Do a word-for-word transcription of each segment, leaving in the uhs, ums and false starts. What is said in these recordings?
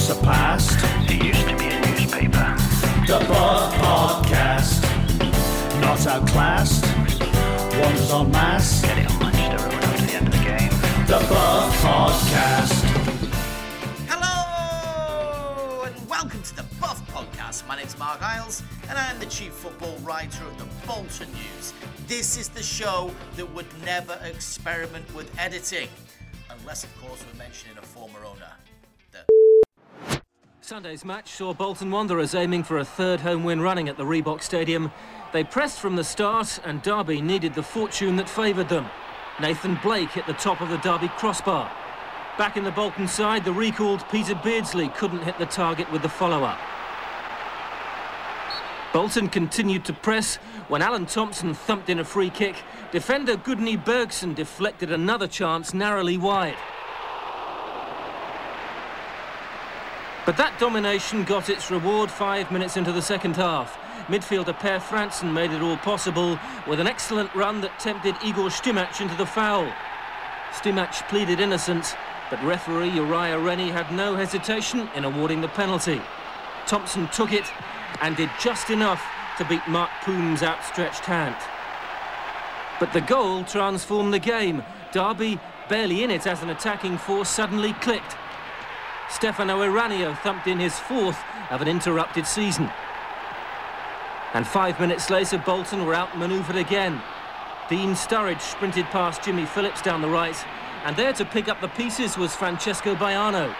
surpassed. It used to be a newspaper. The Buff Podcast. Not outclassed. Wonders en masse. Getting on Manchester Road after the end of the game. The Buff Podcast. Hello and welcome to the Buff Podcast. My name's Mark Isles and I'm the chief football writer of the Bolton News. This is the show that would never experiment with editing, unless of course we're mentioning a former owner. The Sunday's match saw Bolton Wanderers aiming for a third home win running at the Reebok Stadium. They pressed from the start and Derby needed the fortune that favoured them. Nathan Blake hit the top of the Derby crossbar. Back in the Bolton side, the recalled Peter Beardsley couldn't hit the target with the follow-up. Bolton continued to press when Alan Thompson thumped in a free kick. Defender Gudni Bergson deflected another chance narrowly wide. But that domination got its reward five minutes into the second half. Midfielder Per Fransen made it all possible with an excellent run that tempted Igor Stimac into the foul. Stimac pleaded innocence, but referee Uriah Rennie had no hesitation in awarding the penalty. Thompson took it and did just enough to beat Mark Poom's outstretched hand. But the goal transformed the game. Derby, barely in it as an attacking force, suddenly clicked. Stefano Iranio thumped in his fourth of an interrupted season. And five minutes later, Bolton were outmanoeuvred again. Dean Sturridge sprinted past Jimmy Phillips down the right, and there to pick up the pieces was Francesco Baiano.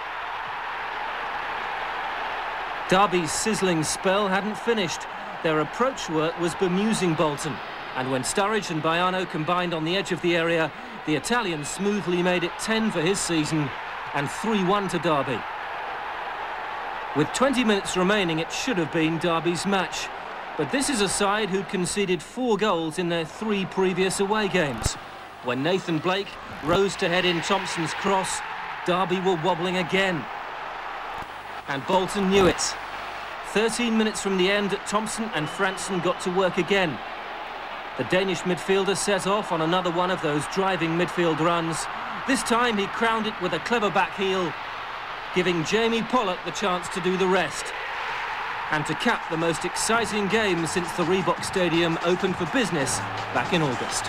Derby's sizzling spell hadn't finished. Their approach work was bemusing Bolton, and when Sturridge and Baiano combined on the edge of the area, the Italian smoothly made it ten for his season and three one to Derby. With twenty minutes remaining, it should have been Derby's match. But this is a side who'd conceded four goals in their three previous away games. When Nathan Blake rose to head in Thompson's cross, Derby were wobbling again. And Bolton knew it. thirteen minutes from the end, Thompson and Fransen got to work again. The Danish midfielder set off on another one of those driving midfield runs. This time he crowned it with a clever back heel, giving Jamie Pollock the chance to do the rest. And to cap the most exciting game since the Reebok Stadium opened for business back in August.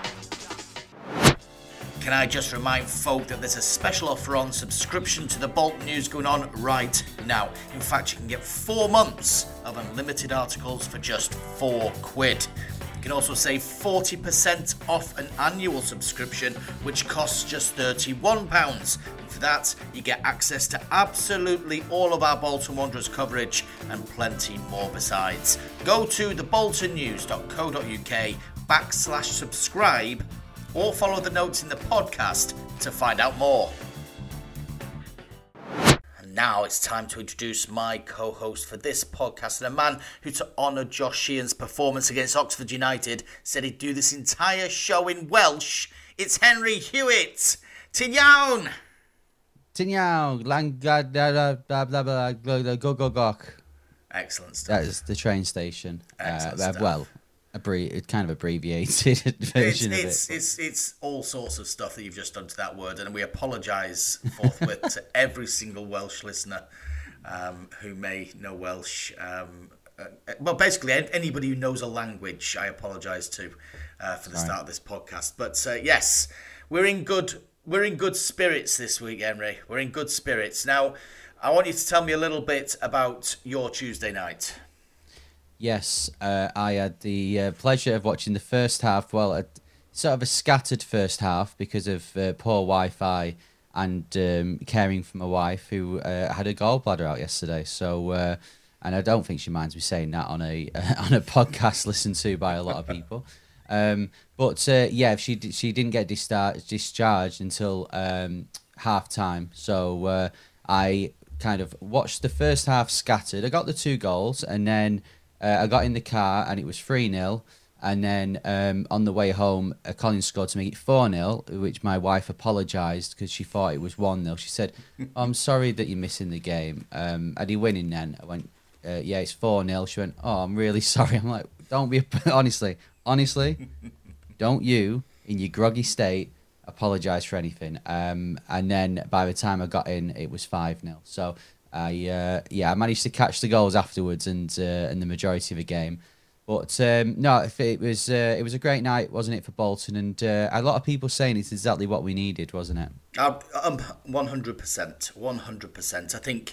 Can I just remind folk that there's a special offer on subscription to the Bolton News going on right now. In fact, you can get four months of unlimited articles for just four quid. You can also save forty percent off an annual subscription, which costs just thirty-one pounds. And for that, you get access to absolutely all of our Bolton Wanderers coverage and plenty more besides. Go to theboltonnews.co.uk backslash subscribe or follow the notes in the podcast to find out more. Now it's time to introduce my co-host for this podcast, and a man who, to honour Josh Sheehan's performance against Oxford United, said he'd do this entire show in Welsh. It's Henry Hewitt. Ti'n iawn? Ti'n iawn, Langad, blah, blah, blah, blah, go, go, gok. Excellent stuff. That is the train station. Excellent uh, stuff. Well, abbre- it's kind of abbreviated version it's, of it's, it. It's, it's all sorts of stuff that you've just done to that word, and we apologise forthwith to every single Welsh listener um, who may know Welsh. Um, uh, well, basically, anybody who knows a language, I apologise to uh, for the Sorry. start of this podcast. But uh, yes, we're in good we're in good spirits this week, Henry. We're in good spirits. Now, I want you to tell me a little bit about your Tuesday night. Yes, uh, I had the uh, pleasure of watching the first half. Well, a, sort of a scattered first half because of uh, poor Wi-Fi and um, caring for my wife who uh, had a gallbladder out yesterday. So, uh, and I don't think she minds me saying that on a uh, on a podcast listened to by a lot of people. Um, but uh, yeah, she she didn't get distar- discharged until um, half time. So uh, I kind of watched the first half scattered. I got the two goals, and then Uh, I got in the car and it was three nil, and then um, on the way home, uh, Colin scored to make it four nil, which my wife apologised because she thought it was one nil. She said, oh, I'm sorry that you're missing the game. Um, are you winning then? I went, uh, yeah, it's four nil. She went, oh, I'm really sorry. I'm like, don't be, honestly, honestly, don't you, in your groggy state, apologise for anything. Um, and then by the time I got in, it was five nil. So I uh, yeah, I managed to catch the goals afterwards and uh, and the majority of the game. But um, no, it was uh, it was a great night, wasn't it, for Bolton? And uh, a lot of people saying it's exactly what we needed, wasn't it? Um, one hundred percent, one hundred percent. I think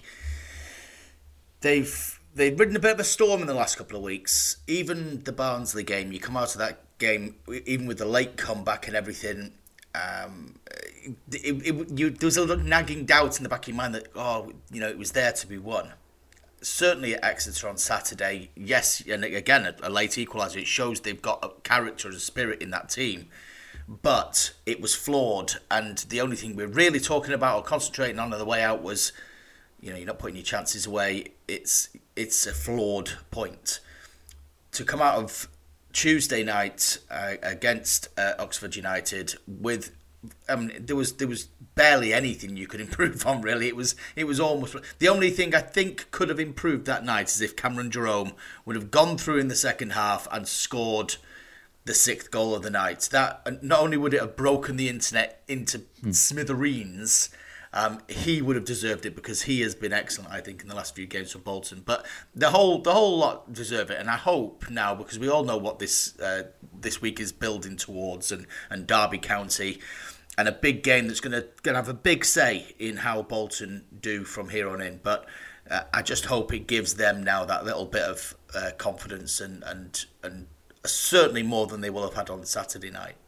they've they've ridden a bit of a storm in the last couple of weeks. Even the Barnsley game, you come out of that game, even with the late comeback and everything. Um, it, it, you, there was a little nagging doubt in the back of your mind that, oh, you know, it was there to be won. Certainly at Exeter on Saturday, yes, and again, a, a late equaliser, it shows they've got a character and a spirit in that team. But it was flawed, and the only thing we're really talking about or concentrating on on the way out was, you know, you're not putting your chances away. It's it's a flawed point. To come out of Tuesday night uh, against uh, Oxford United with, I mean, there was there was barely anything you could improve on. Really, it was it was almost the only thing I think could have improved that night is if Cameron Jerome would have gone through in the second half and scored the sixth goal of the night. That not only would it have broken the internet into mm. smithereens, um, he would have deserved it because he has been excellent, I think, in the last few games for Bolton. But the whole the whole lot deserve it, and I hope now, because we all know what this uh, this week is building towards, and, and Derby County, and a big game that's going to going to have a big say in how Bolton do from here on in. But uh, I just hope it gives them now that little bit of uh, confidence and and and certainly more than they will have had on Saturday night.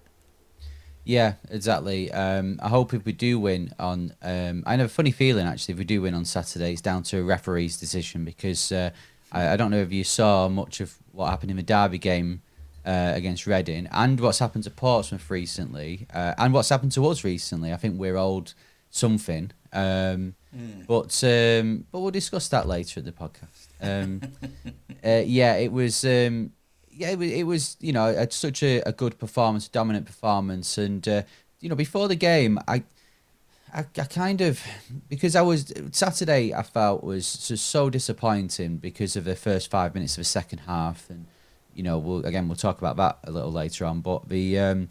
Yeah, exactly. Um, I hope if we do win on, um, I have a funny feeling actually if we do win on Saturday, it's down to a referee's decision because uh, I, I don't know if you saw much of what happened in the Derby game uh, against Reading and what's happened to Portsmouth recently uh, and what's happened to us recently. I think we're owed something, um, mm. but um, but we'll discuss that later in the podcast. Um, uh, yeah, it was. Um, Yeah, it was, it was, you know, it's such a, a good performance, dominant performance. And, uh, you know, before the game, I, I I kind of, because I was, Saturday I felt was just so disappointing because of the first five minutes of the second half. And, you know, we'll, again, we'll talk about that a little later on. But the, um,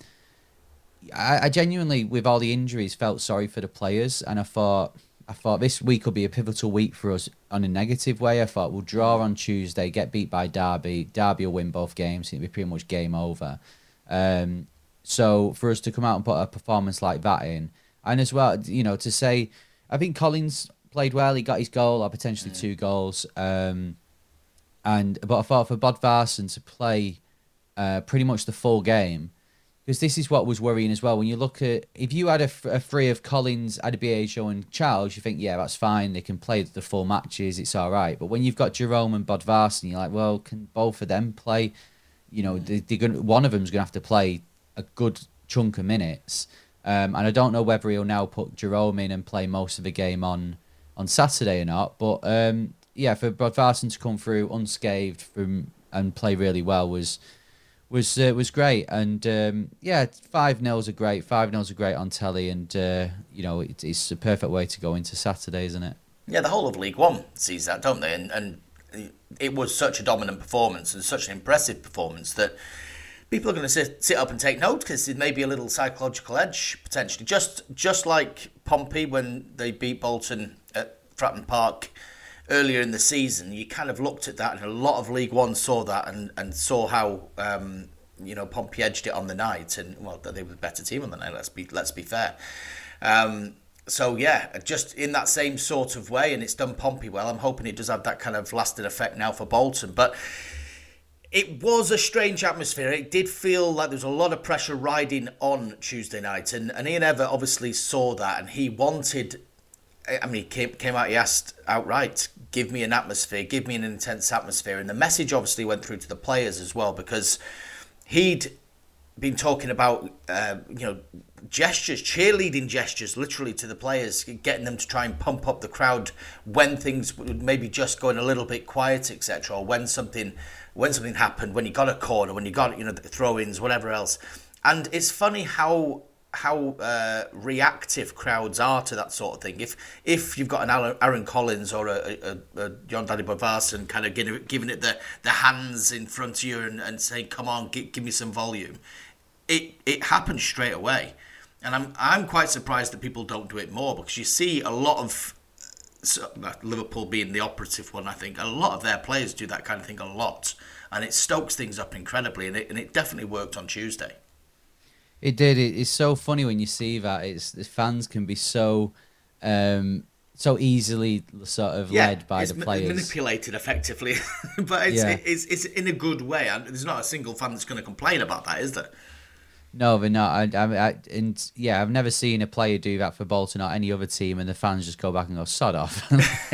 I, I genuinely, with all the injuries, felt sorry for the players. And I thought, I thought this week will be a pivotal week for us on a negative way. I thought we'll draw on Tuesday, get beat by Derby. Derby will win both games. It'll be pretty much game over. Um, so for us to come out and put a performance like that in, and as well, you know, to say, I think Collins played well. He got his goal, or potentially two goals. Um, and but I thought for Bodvarsson to play uh, pretty much the full game, because this is what was worrying as well. When you look at, if you had a, a three of Collins, Adebayo and Charles, you think, yeah, that's fine. They can play the full matches. It's all right. But when you've got Jerome and Bodvarsson, you're like, well, can both of them play? You know, they, they're gonna, one of them's going to have to play a good chunk of minutes. Um, and I don't know whether he'll now put Jerome in and play most of the game on, on Saturday or not. But, um, yeah, for Bodvarsson to come through unscathed from and play really well was... was uh, was great. And um, yeah, five nils are great. Five nils are great on telly, and uh, you know, it, it's a perfect way to go into Saturday, isn't it? Yeah, the whole of League One sees that, don't they? And, and it was such a dominant performance and such an impressive performance that people are going to sit, sit up and take note, because there may be a little psychological edge potentially. Just just like Pompey when they beat Bolton at Fratton Park earlier in the season, you kind of looked at that, and a lot of League One saw that and, and saw how um, you know, Pompey edged it on the night, and well, they were the better team on the night. Let's be let's be fair. Um, so yeah, just in that same sort of way, and it's done Pompey well. I'm hoping it does have that kind of lasting effect now for Bolton, but it was a strange atmosphere. It did feel like there was a lot of pressure riding on Tuesday night, and, and Ian Evatt obviously saw that, and he wanted. I mean, he came, came out, he asked outright, give me an atmosphere, give me an intense atmosphere. And the message obviously went through to the players as well, because he'd been talking about, uh, you know, gestures, cheerleading gestures, literally to the players, getting them to try and pump up the crowd when things would maybe just going a little bit quiet, et cetera, or when something, when something happened, when you got a corner, when you got, you know, throw-ins, whatever else. And it's funny how... how uh, reactive crowds are to that sort of thing. If if you've got an Aaron Collins or a, a, a Jon Dadi Bodvarsson kind of giving, giving it the, the hands in front of you and, and saying, come on, give, give me some volume, it, it happens straight away. And I'm I'm quite surprised that people don't do it more, because you see a lot of, so, Liverpool being the operative one, I think, a lot of their players do that kind of thing a lot. And it stokes things up incredibly, and it, and it definitely worked on Tuesday. It did. It, it's so funny when you see that. It's the fans can be so um, so easily sort of yeah, led by it's the players. Ma- manipulated effectively, but it's, yeah. it's it's in a good way. And there's not a single fan that's going to complain about that, is there? No, they're not. I, I, I, and yeah, I've never seen a player do that for Bolton or any other team, and the fans just go back and go, "Sod off."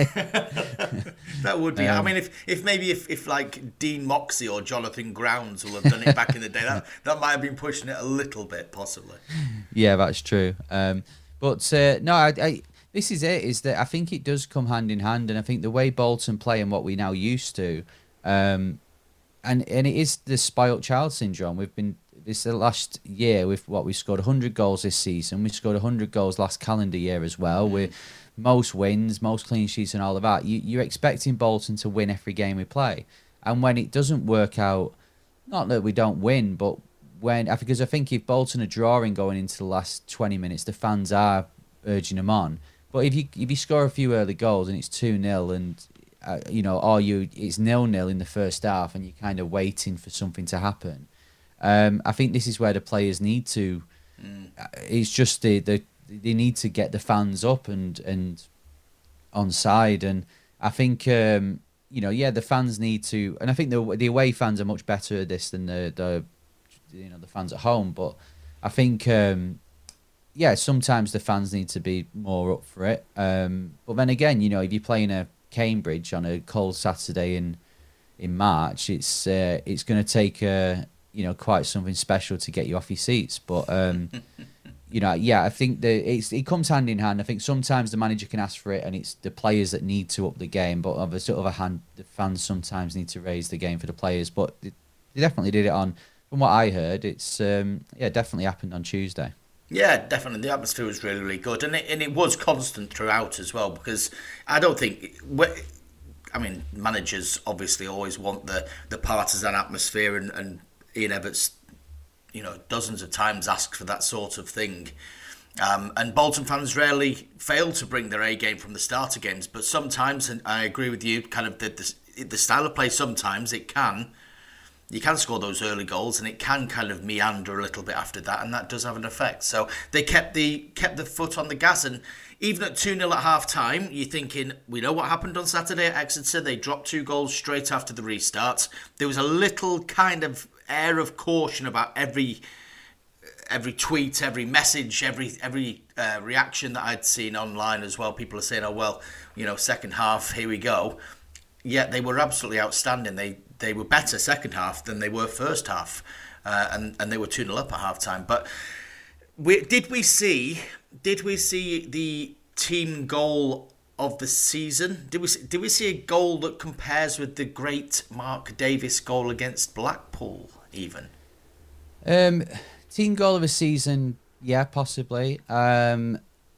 That would be. Um, I mean, if, if maybe if, if like Dean Moxey or Jonathan Grounds will have done it back in the day, that that might have been pushing it a little bit, possibly. Yeah, that's true. Um, but uh, no, I, I, this is it. Is that I think it does come hand in hand, and I think the way Bolton play and what we now used to, um, and and it is the spoilt child syndrome. We've been. This the last year with what we scored one hundred goals this season. We scored one hundred goals last calendar year as well. With most wins, most clean sheets, and all of that. You, you're expecting Bolton to win every game we play, and when it doesn't work out, not that we don't win, but when because I think if Bolton are drawing going into the last twenty minutes, the fans are urging them on. But if you if you score a few early goals and it's two nil and uh, you know, or you it's nil nil in the first half and you're kind of waiting for something to happen. Um, I think this is where the players need to. Mm. It's just the, the they need to get the fans up and and on side, and I think um, you know yeah the fans need to, and I think the the away fans are much better at this than the the you know the fans at home. But I think um, yeah sometimes the fans need to be more up for it. Um, but then again, you know if you're playing a Cambridge on a cold Saturday in in March, it's uh, it's going to take a you know, quite something special to get you off your seats. But, um, you know, yeah, I think that it's, it comes hand in hand. I think sometimes the manager can ask for it and it's the players that need to up the game. But on the other hand, the fans sometimes need to raise the game for the players. But they definitely did it on, from what I heard, it's, um, yeah, definitely happened on Tuesday. Yeah, definitely. The atmosphere was really, really good. And it, and it was constant throughout as well, because I don't think... I mean, managers obviously always want the, the partisan atmosphere, and, and Ian Evatt's, you know, dozens of times asked for that sort of thing. Um, and Bolton fans rarely fail to bring their A game from the starter games, but sometimes, and I agree with you, kind of the, the, the style of play, sometimes it can, you can score those early goals and it can kind of meander a little bit after that, and that does have an effect. So they kept the kept the foot on the gas, and even at two nil at half time, you're thinking, we know what happened on Saturday at Exeter. They dropped two goals straight after the restart. There was a little kind of air of caution about every every tweet, every message, every every uh, reaction that I'd seen online as well. People are saying, oh, well, you know, second half, here we go. Yet they were absolutely outstanding. They they were better second half than they were first half. Uh, and, and they were two nil up at half time. But we, did we see did we see the team goal of the season? Did we did we see a goal that compares with the great Mark Davis goal against Blackpool even? Um, team goal of the season, yeah, possibly. Um,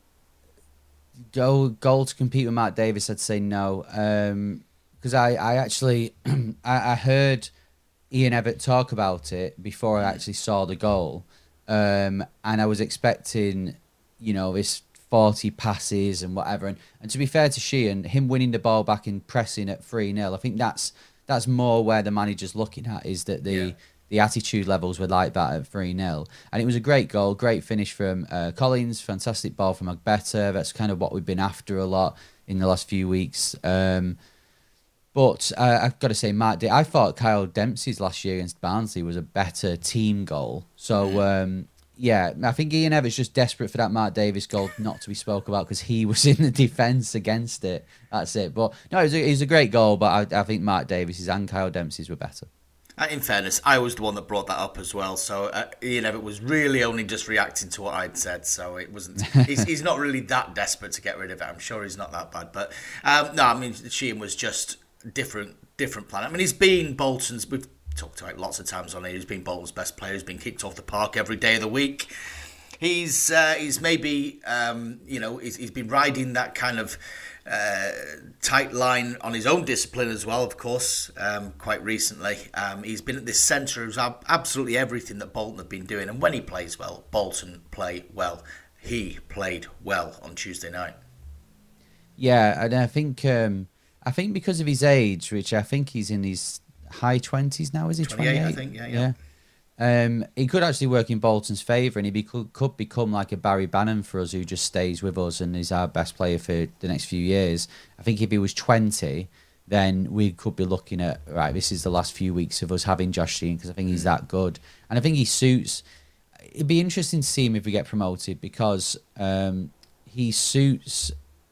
goal goal to compete with Mark Davis, I'd say no. Um, because I I actually I, I heard Ian Evatt talk about it before I actually saw the goal, um, and I was expecting, you know, this forty passes and whatever. And, and to be fair to Sheehan, him winning the ball back and pressing at three nil, I think that's that's more where the manager's looking at, is that the yeah. the attitude levels were like that at three nil. And it was a great goal, great finish from uh, Collins, fantastic ball from Agbeta. That's kind of what we've been after a lot in the last few weeks. Um, but uh, I've got to say, Matt, I thought Kyle Dempsey's last year against Barnsley was a better team goal. So, um, yeah, I think Ian Evatt's just desperate for that Mark Davis goal not to be spoke about because he was in the defence against it. That's it. But no, it was a, it was a great goal, but I, I think Mark Davis's and Kyle Dempsey's were better. In fairness, I was the one that brought that up as well. So uh, Ian Evatt was really only just reacting to what I'd said. So it wasn't. he's, he's not really that desperate to get rid of it. I'm sure he's not that bad. But um, no, I mean, Sheehan was just different, different planet. I mean, he's been Bolton's. We've talked about it lots of times on here. He's been Bolton's best player. He's been kicked off the park every day of the week. He's uh, he's maybe um, you know he's, he's been riding that kind of uh, tight line on his own discipline as well. Of course, um, quite recently, um, he's been at this centre of ab- absolutely everything that Bolton have been doing. And when he plays well, Bolton play well. He played well on Tuesday night. Yeah, and I think um, I think because of his age, which I think he's in his high twenties now, is he? twenty-eight, I think. Yeah, yeah. yeah. Um, he could actually work in Bolton's favour, and he be, could, could become like a Barry Bannon for us, who just stays with us and is our best player for the next few years. I think if he was twenty, then we could be looking at, right, this is the last few weeks of us having Josh Sheehan, because I think he's that good. And I think he suits... It'd be interesting to see him if we get promoted, because um, he suits,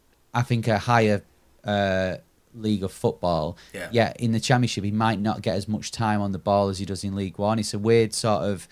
I think, a higher... Uh, league of football. Yeah. Yet in the Championship he might not get as much time on the ball as he does in League One. It's a weird sort of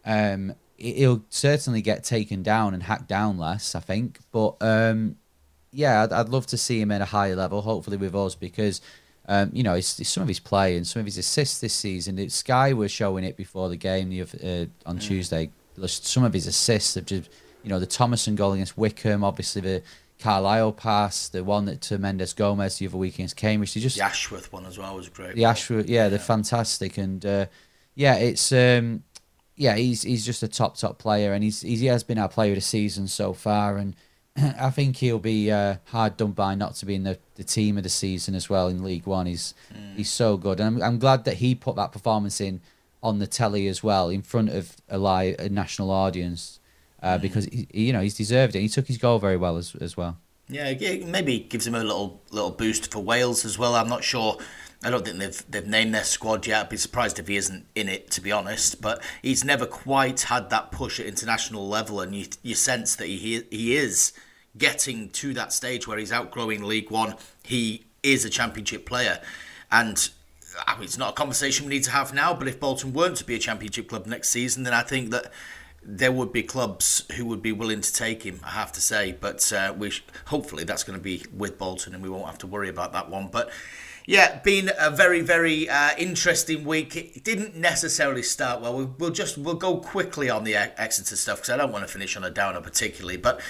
um he'll certainly get taken down and hacked down less, I think, but um yeah I'd, I'd love to see him at a higher level, hopefully with us, because um you know it's, it's some of his play and some of his assists this season. It, Sky were showing it before the game the, uh, on mm. Tuesday. Some of his assists have just, you know, the Thomason goal against Wickham, obviously the Carlisle pass, the one that to Mendes Gomez the other week against Cambridge. They just, the Ashworth one as well was great. The Ashworth, yeah, yeah, they're fantastic, and uh, yeah, it's um, yeah, he's he's just a top top player, and he's he has been our player of the season so far, and I think he'll be uh, hard done by not to be in the, the team of the season as well in League One. He's mm. he's so good, and I'm I'm glad that he put that performance in on the telly as well, in front of a live a national audience. Uh, mm. Because he, you know he's deserved it. He took his goal very well as as well. Yeah, maybe gives him a little little boost for Wales as well. I'm not sure. I don't think they've they've named their squad yet. I'd be surprised if he isn't in it, to be honest. But he's never quite had that push at international level, and you you sense that he he is getting to that stage where he's outgrowing League One. He is a Championship player, and I mean, it's not a conversation we need to have now. But if Bolton weren't to be a Championship club next season, then I think that there would be clubs who would be willing to take him, I have to say. But uh, we sh- hopefully that's going to be with Bolton, and we won't have to worry about that one. But yeah, been a very, very uh, interesting week. It didn't necessarily start well. We'll, we'll just we'll go quickly on the Exeter stuff, because I don't want to finish on a downer particularly. But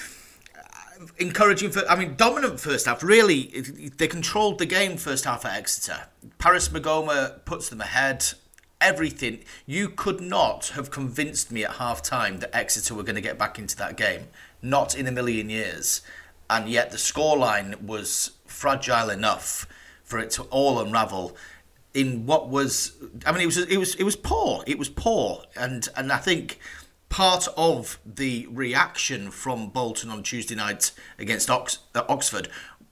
uh, encouraging for, I mean, dominant first half. Really, they controlled the game first half at Exeter. Paris Magoma puts them ahead. Everything. You could not have convinced me at half time that Exeter were going to get back into that game. Not in a million years. And yet the scoreline was fragile enough for it to all unravel in what was, I mean, it was it was it was poor. It was poor. And and I think part of the reaction from Bolton on Tuesday night against Ox, uh, Oxford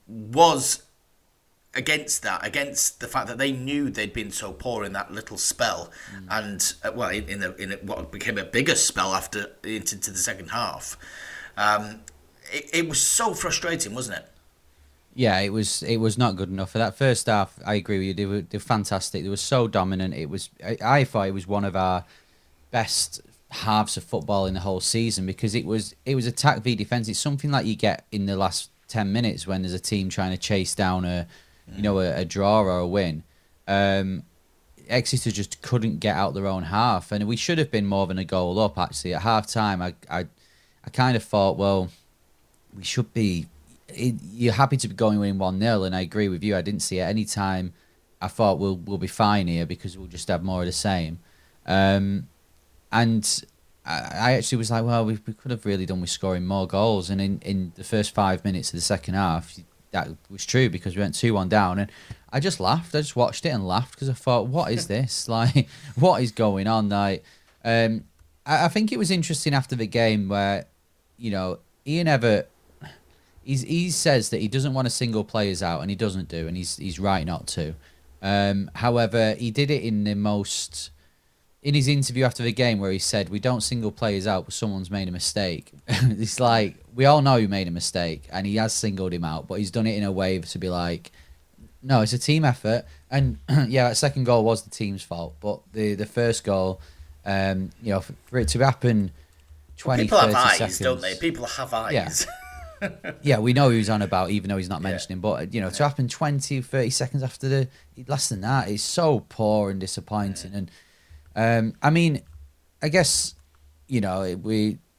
was against that, against the fact that they knew they'd been so poor in that little spell, mm. and uh, well, in, in, the, in what became a bigger spell after into, into the second half. Um, it, it was so frustrating, wasn't it? Yeah, it was. It was not good enough for that first half. I agree with you. They were, they were fantastic. They were so dominant. It was. I, I thought it was one of our best halves of football in the whole season, because it was. It was attack v defence. It's something like you get in the last ten minutes when there's a team trying to chase down a. You know, a, a draw or a win. Um, Exeter just couldn't get out their own half, and we should have been more than a goal up. Actually, at half time, I, I, I kind of thought, well, we should be. It, you're happy to be going in one nil, and I agree with you. I didn't see at any time. I thought we'll we'll be fine here because we'll just have more of the same. Um, and I, I actually was like, well, we we could have really done with scoring more goals. And in, in the first five minutes of the second half, that was true, because we went two one down, and I just laughed. I just watched it and laughed, because I thought, what is this? Like, what is going on? Like, um, I, I think it was interesting after the game where, you know, Ian Evatt, he's, he says that he doesn't want to single players out, and he doesn't do, and he's he's right not to. Um, however, he did it in the most... In his interview after the game, where he said, we don't single players out, but someone's made a mistake. It's like, we all know he made a mistake, and he has singled him out, but he's done it in a way to be like, no, it's a team effort. And yeah, that second goal was the team's fault, but the, the first goal, um, you know, for, for it to happen twenty, well, people thirty have seconds, eyes, don't they? People have eyes. Yeah. Yeah, we know who he's on about, even though he's not mentioning. Yeah. But, you know, to yeah. happen twenty, thirty seconds after the... Less than that, it's so poor and disappointing. Yeah. And Um, I mean, I guess, you know, we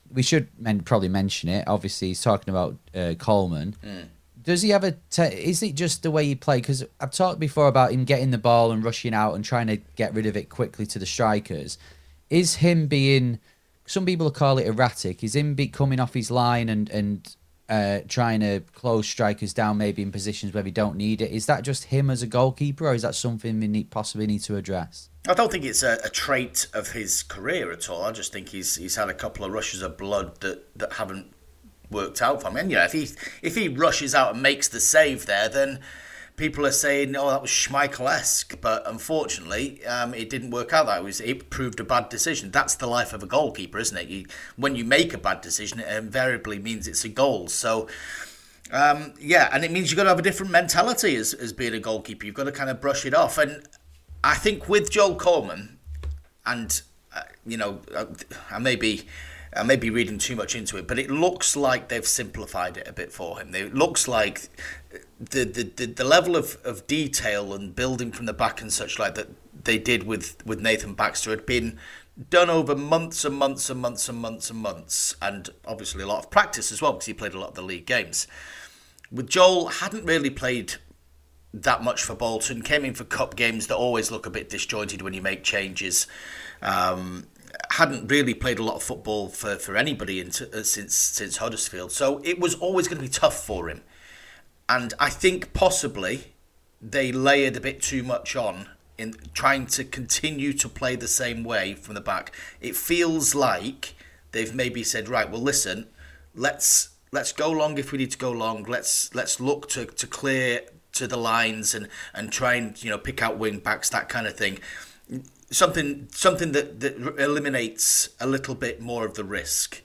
we should men- probably mention it. Obviously, he's talking about uh, Coleman. Mm. Does he have a? Te- is it just the way he played? Because I've talked before about him getting the ball and rushing out and trying to get rid of it quickly to the strikers. Is him being? Some people call it erratic. Is him be coming off his line and and uh, trying to close strikers down, maybe in positions where we don't need it? Is that just him as a goalkeeper, or is that something we need, possibly need to address? I don't think it's a, a trait of his career at all. I just think he's he's had a couple of rushes of blood that, that haven't worked out for him. And you know, if he if he rushes out and makes the save there, then people are saying, "Oh, that was Schmeichel-esque." But unfortunately, um, it didn't work out. That was it proved a bad decision. That's the life of a goalkeeper, isn't it? You, when you make a bad decision, it invariably means it's a goal. So. Um, yeah, and it means you've got to have a different mentality as, as being a goalkeeper. You've got to kind of brush it off. And I think with Joel Coleman, and, uh, you know, I may be... I may be reading too much into it, but it looks like they've simplified it a bit for him. It looks like the the, the, the level of, of detail and building from the back and such like that they did with, with Nathan Baxter had been done over months and months and months and months and months, and obviously a lot of practice as well because he played a lot of the league games. With Joel, hadn't really played that much for Bolton, came in for cup games that always look a bit disjointed when you make changes. Um... hadn't really played a lot of football for, for anybody into, uh, since since Huddersfield. So it was always going to be tough for him. And I think possibly they layered a bit too much on in trying to continue to play the same way from the back. It feels like they've maybe said, right, well, listen, let's let's go long if we need to go long. Let's let's look to, to clear to the lines and, and try and, you know, pick out wing backs, that kind of thing. Something something that, that eliminates a little bit more of the risk,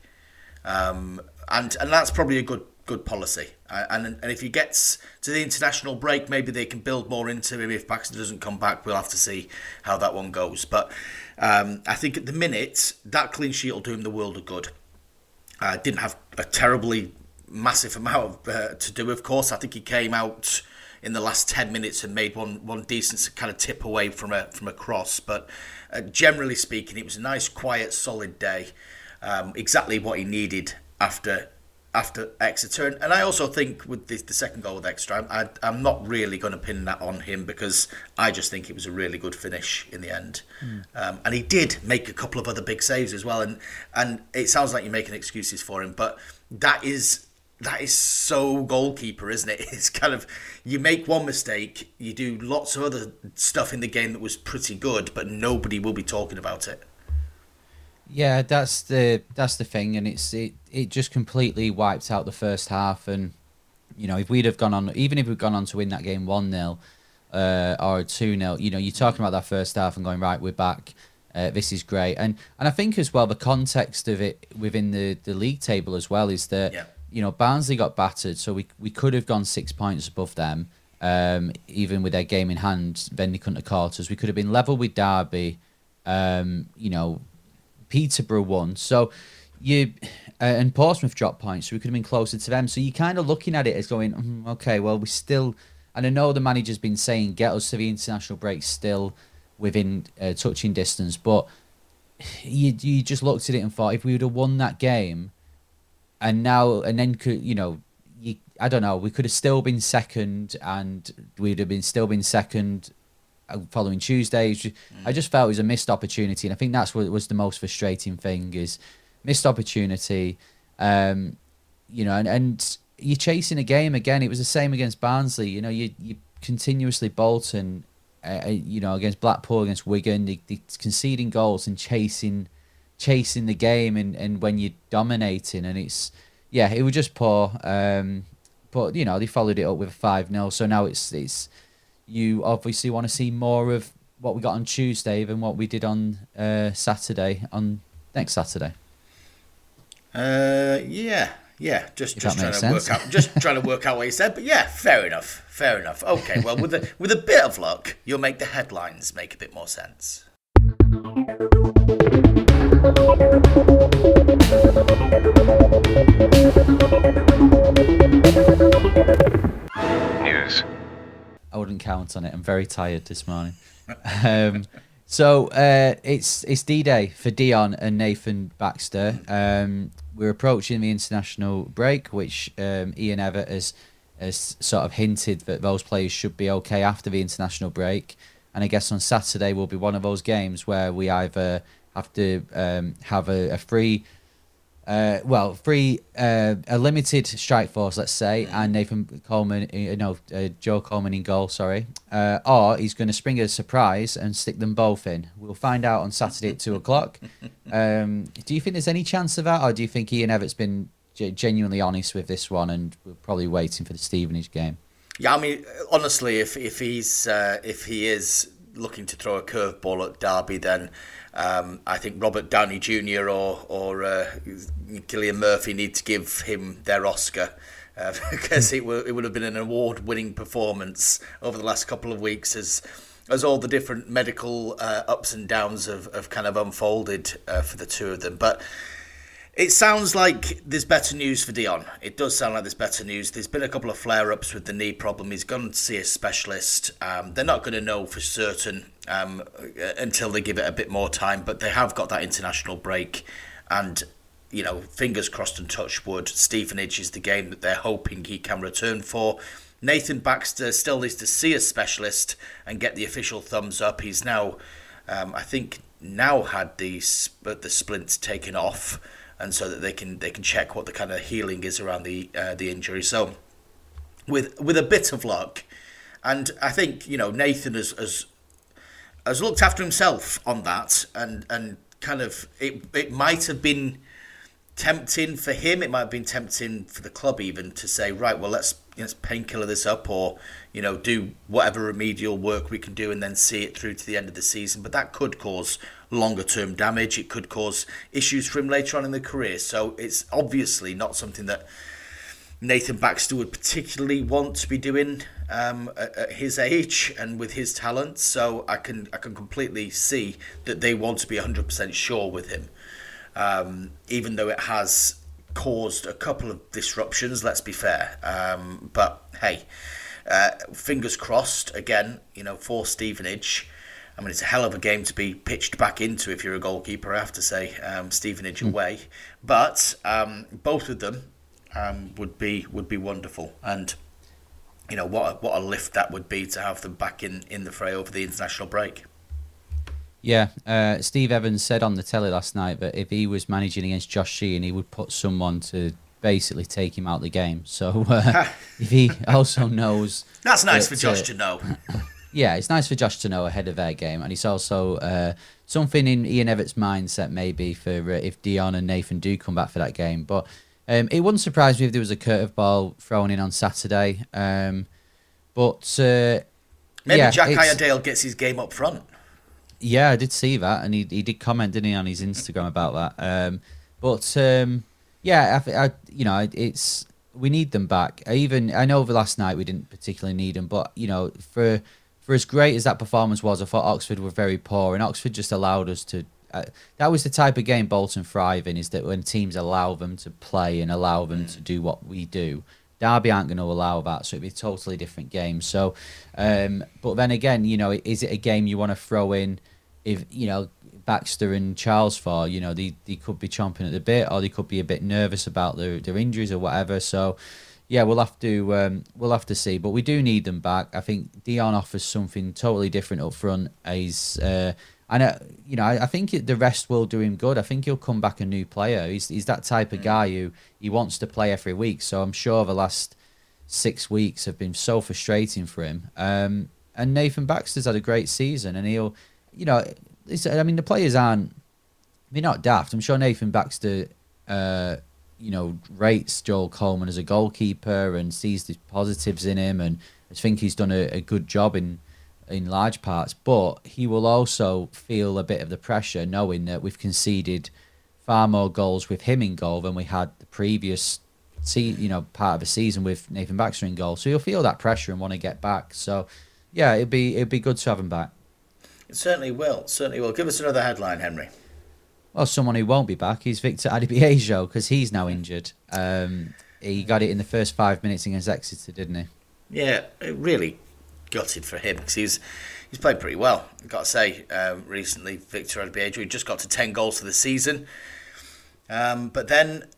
um, and and that's probably a good good policy. Uh, and and if he gets to the international break, maybe they can build more into him. If Baxter doesn't come back, we'll have to see how that one goes. But um, I think at the minute that clean sheet will do him the world of good. Uh, didn't have a terribly massive amount of, uh, to do, of course. I think he came out in the last ten minutes and made one one decent kind of tip away from a from a cross. But uh, generally speaking, it was a nice, quiet, solid day. Um, exactly what he needed after after Exeter. And, and I also think with the, the second goal with Exeter, I, I'm not really going to pin that on him because I just think it was a really good finish in the end. Mm. Um, and he did make a couple of other big saves as well. And, and it sounds like you're making excuses for him, but that is... That is so goalkeeper, isn't it? It's kind of, you make one mistake, you do lots of other stuff in the game that was pretty good, but nobody will be talking about it. Yeah, that's the that's the thing, and it's it, it just completely wiped out the first half. And you know, if we'd have gone on, even if we'd gone on to win that game one nil uh, or two nil, you know, you're talking about that first half and going, right, we're back. Uh, this is great, and and I think as well the context of it within the, the league table as well is that. Yeah. You know, Barnsley got battered, so we we could have gone six points above them, um, even with their game in hand. Then they couldn't have caught us. We could have been level with Derby. Um, you know, Peterborough won, so you uh, and Portsmouth dropped points, so we could have been closer to them. So you're kind of looking at it as going, mm, okay, well, we still. And I know the manager's been saying get us to the international break still within uh, touching distance, but you you just looked at it and thought if we would have won that game. And now, and then, could you know, you, I don't know, we could have still been second and we'd have been still been second following Tuesday. Mm. I just felt it was a missed opportunity. And I think that's what was the most frustrating thing is missed opportunity. Um, you know, and, and you're chasing a game again. It was the same against Barnsley. You know, you, you continuously Bolton, uh, you know, against Blackpool, against Wigan, they, they conceding goals and chasing chasing the game and, and when you're dominating, and it's yeah it was just poor, um but you know they followed it up with a five nil, so now it's it's you obviously want to see more of what we got on Tuesday than what we did on uh Saturday on next Saturday. uh yeah yeah just if just trying to sense. work out just trying to work out what you said, but yeah, fair enough fair enough okay, well, with a with a bit of luck you'll make the headlines make a bit more sense. News. I wouldn't count on it. I'm very tired this morning. um, so uh, it's it's D-Day for Dion and Nathan Baxter. Um, we're approaching the international break, which um, Ian Evatt has, has sort of hinted that those players should be okay after the international break. And I guess on Saturday will be one of those games where we either have to um, have a, a free, uh, well, free, uh, a limited strike force, let's say, and Nathan Coleman, you know, uh, Joe Coleman in goal, sorry, uh, or he's going to spring a surprise and stick them both in. We'll find out on Saturday at two o'clock. Um, do you think there's any chance of that, or do you think Ian Evatt's been g- genuinely honest with this one and we're probably waiting for the Stevenage game? Yeah, I mean, honestly, if if he's uh, if he is looking to throw a curveball at Derby, then um, I think Robert Downey Junior or or uh, Cillian Murphy need to give him their Oscar uh, because it will, it would have been an award-winning performance over the last couple of weeks as as all the different medical uh, ups and downs have, have kind of unfolded uh, for the two of them, but. It sounds like there's better news for Dion. It does sound like there's better news. There's been a couple of flare-ups with the knee problem. He's gone to see a specialist. Um, they're not going to know for certain um, until they give it a bit more time, but they have got that international break. And, you know, fingers crossed and touch wood, Stevenage is the game that they're hoping he can return for. Nathan Baxter still needs to see a specialist and get the official thumbs up. He's now, um, I think, now had the, sp- the splints taken off, and so that they can they can check what the kind of healing is around the uh, the injury. So, with with a bit of luck, and I think you know Nathan has has, has looked after himself on that, and, and kind of it it might have been tempting for him. It might have been tempting for the club even to say, right, well let's let's painkiller this up, or you know do whatever remedial work we can do, and then see it through to the end of the season. But that could cause longer term damage. It could cause issues for him later on in the career. So it's obviously not something that Nathan Baxter would particularly want to be doing um, at, at his age and with his talent. So I can I can completely see that they want to be one hundred percent sure with him, um, even though it has caused a couple of disruptions. Let's be fair, um, but hey, uh, fingers crossed again. You know, for Stevenage. I mean, it's a hell of a game to be pitched back into if you're a goalkeeper, I have to say, um, Stevenage mm. away. But um, both of them um, would be would be wonderful. And, you know, what a, what a lift that would be to have them back in, in the fray over the international break. Yeah, uh, Steve Evans said on the telly last night that if he was managing against Josh Sheehan, he would put someone to basically take him out of the game. So uh, if he also knows... That's nice that, for Josh uh, to know. Yeah, it's nice for Josh to know ahead of their game, and it's also uh, something in Ian Evatt's mindset maybe for uh, if Dion and Nathan do come back for that game. But um, it wouldn't surprise me if there was a curveball thrown in on Saturday. Um, but uh, maybe yeah, Jack Iredale gets his game up front. Yeah, I did see that, and he he did comment, didn't he, on his Instagram about that. Um, but um, yeah, I, I, you know, it's we need them back. I even I know over last night we didn't particularly need them, but you know, for For as great as that performance was, I thought Oxford were very poor, and Oxford just allowed us to... Uh, that was the type of game Bolton thrive in, is that when teams allow them to play and allow them mm. to do what we do, Derby aren't going to allow that, so it'd be a totally different game. So, um, but then again, you know, is it a game you want to throw in if, you know, Baxter and Charles for? You know, they, they could be chomping at the bit, or they could be a bit nervous about their, their injuries or whatever, so... Yeah, we'll have to um, we'll have to see, but we do need them back. I think Dion offers something totally different up front. He's uh, and uh, you know I, I think it, the rest will do him good. I think he'll come back a new player. He's he's that type of guy who he wants to play every week. So I'm sure the last six weeks have been so frustrating for him. Um, and Nathan Baxter's had a great season, and he'll you know it's, I mean the players aren't they're not daft. I'm sure Nathan Baxter. Uh, you know, rates Joel Coleman as a goalkeeper and sees the positives in him, and I think he's done a, a good job in in large parts, but he will also feel a bit of the pressure knowing that we've conceded far more goals with him in goal than we had the previous se- you know, part of the season with Nathan Baxter in goal. So he'll feel that pressure and want to get back. So yeah, it'd be it'd be good to have him back. It certainly will, certainly will. Give us another headline, Henry. Well, someone who won't be back is Victor Adibiejo, because he's now injured. Um, he got it in the first five minutes against Exeter, didn't he? Yeah, it really gutted for him, because he's he's played pretty well. I've got to say, um, recently, Victor Adibiejo, he just got to ten goals for the season. Um, but then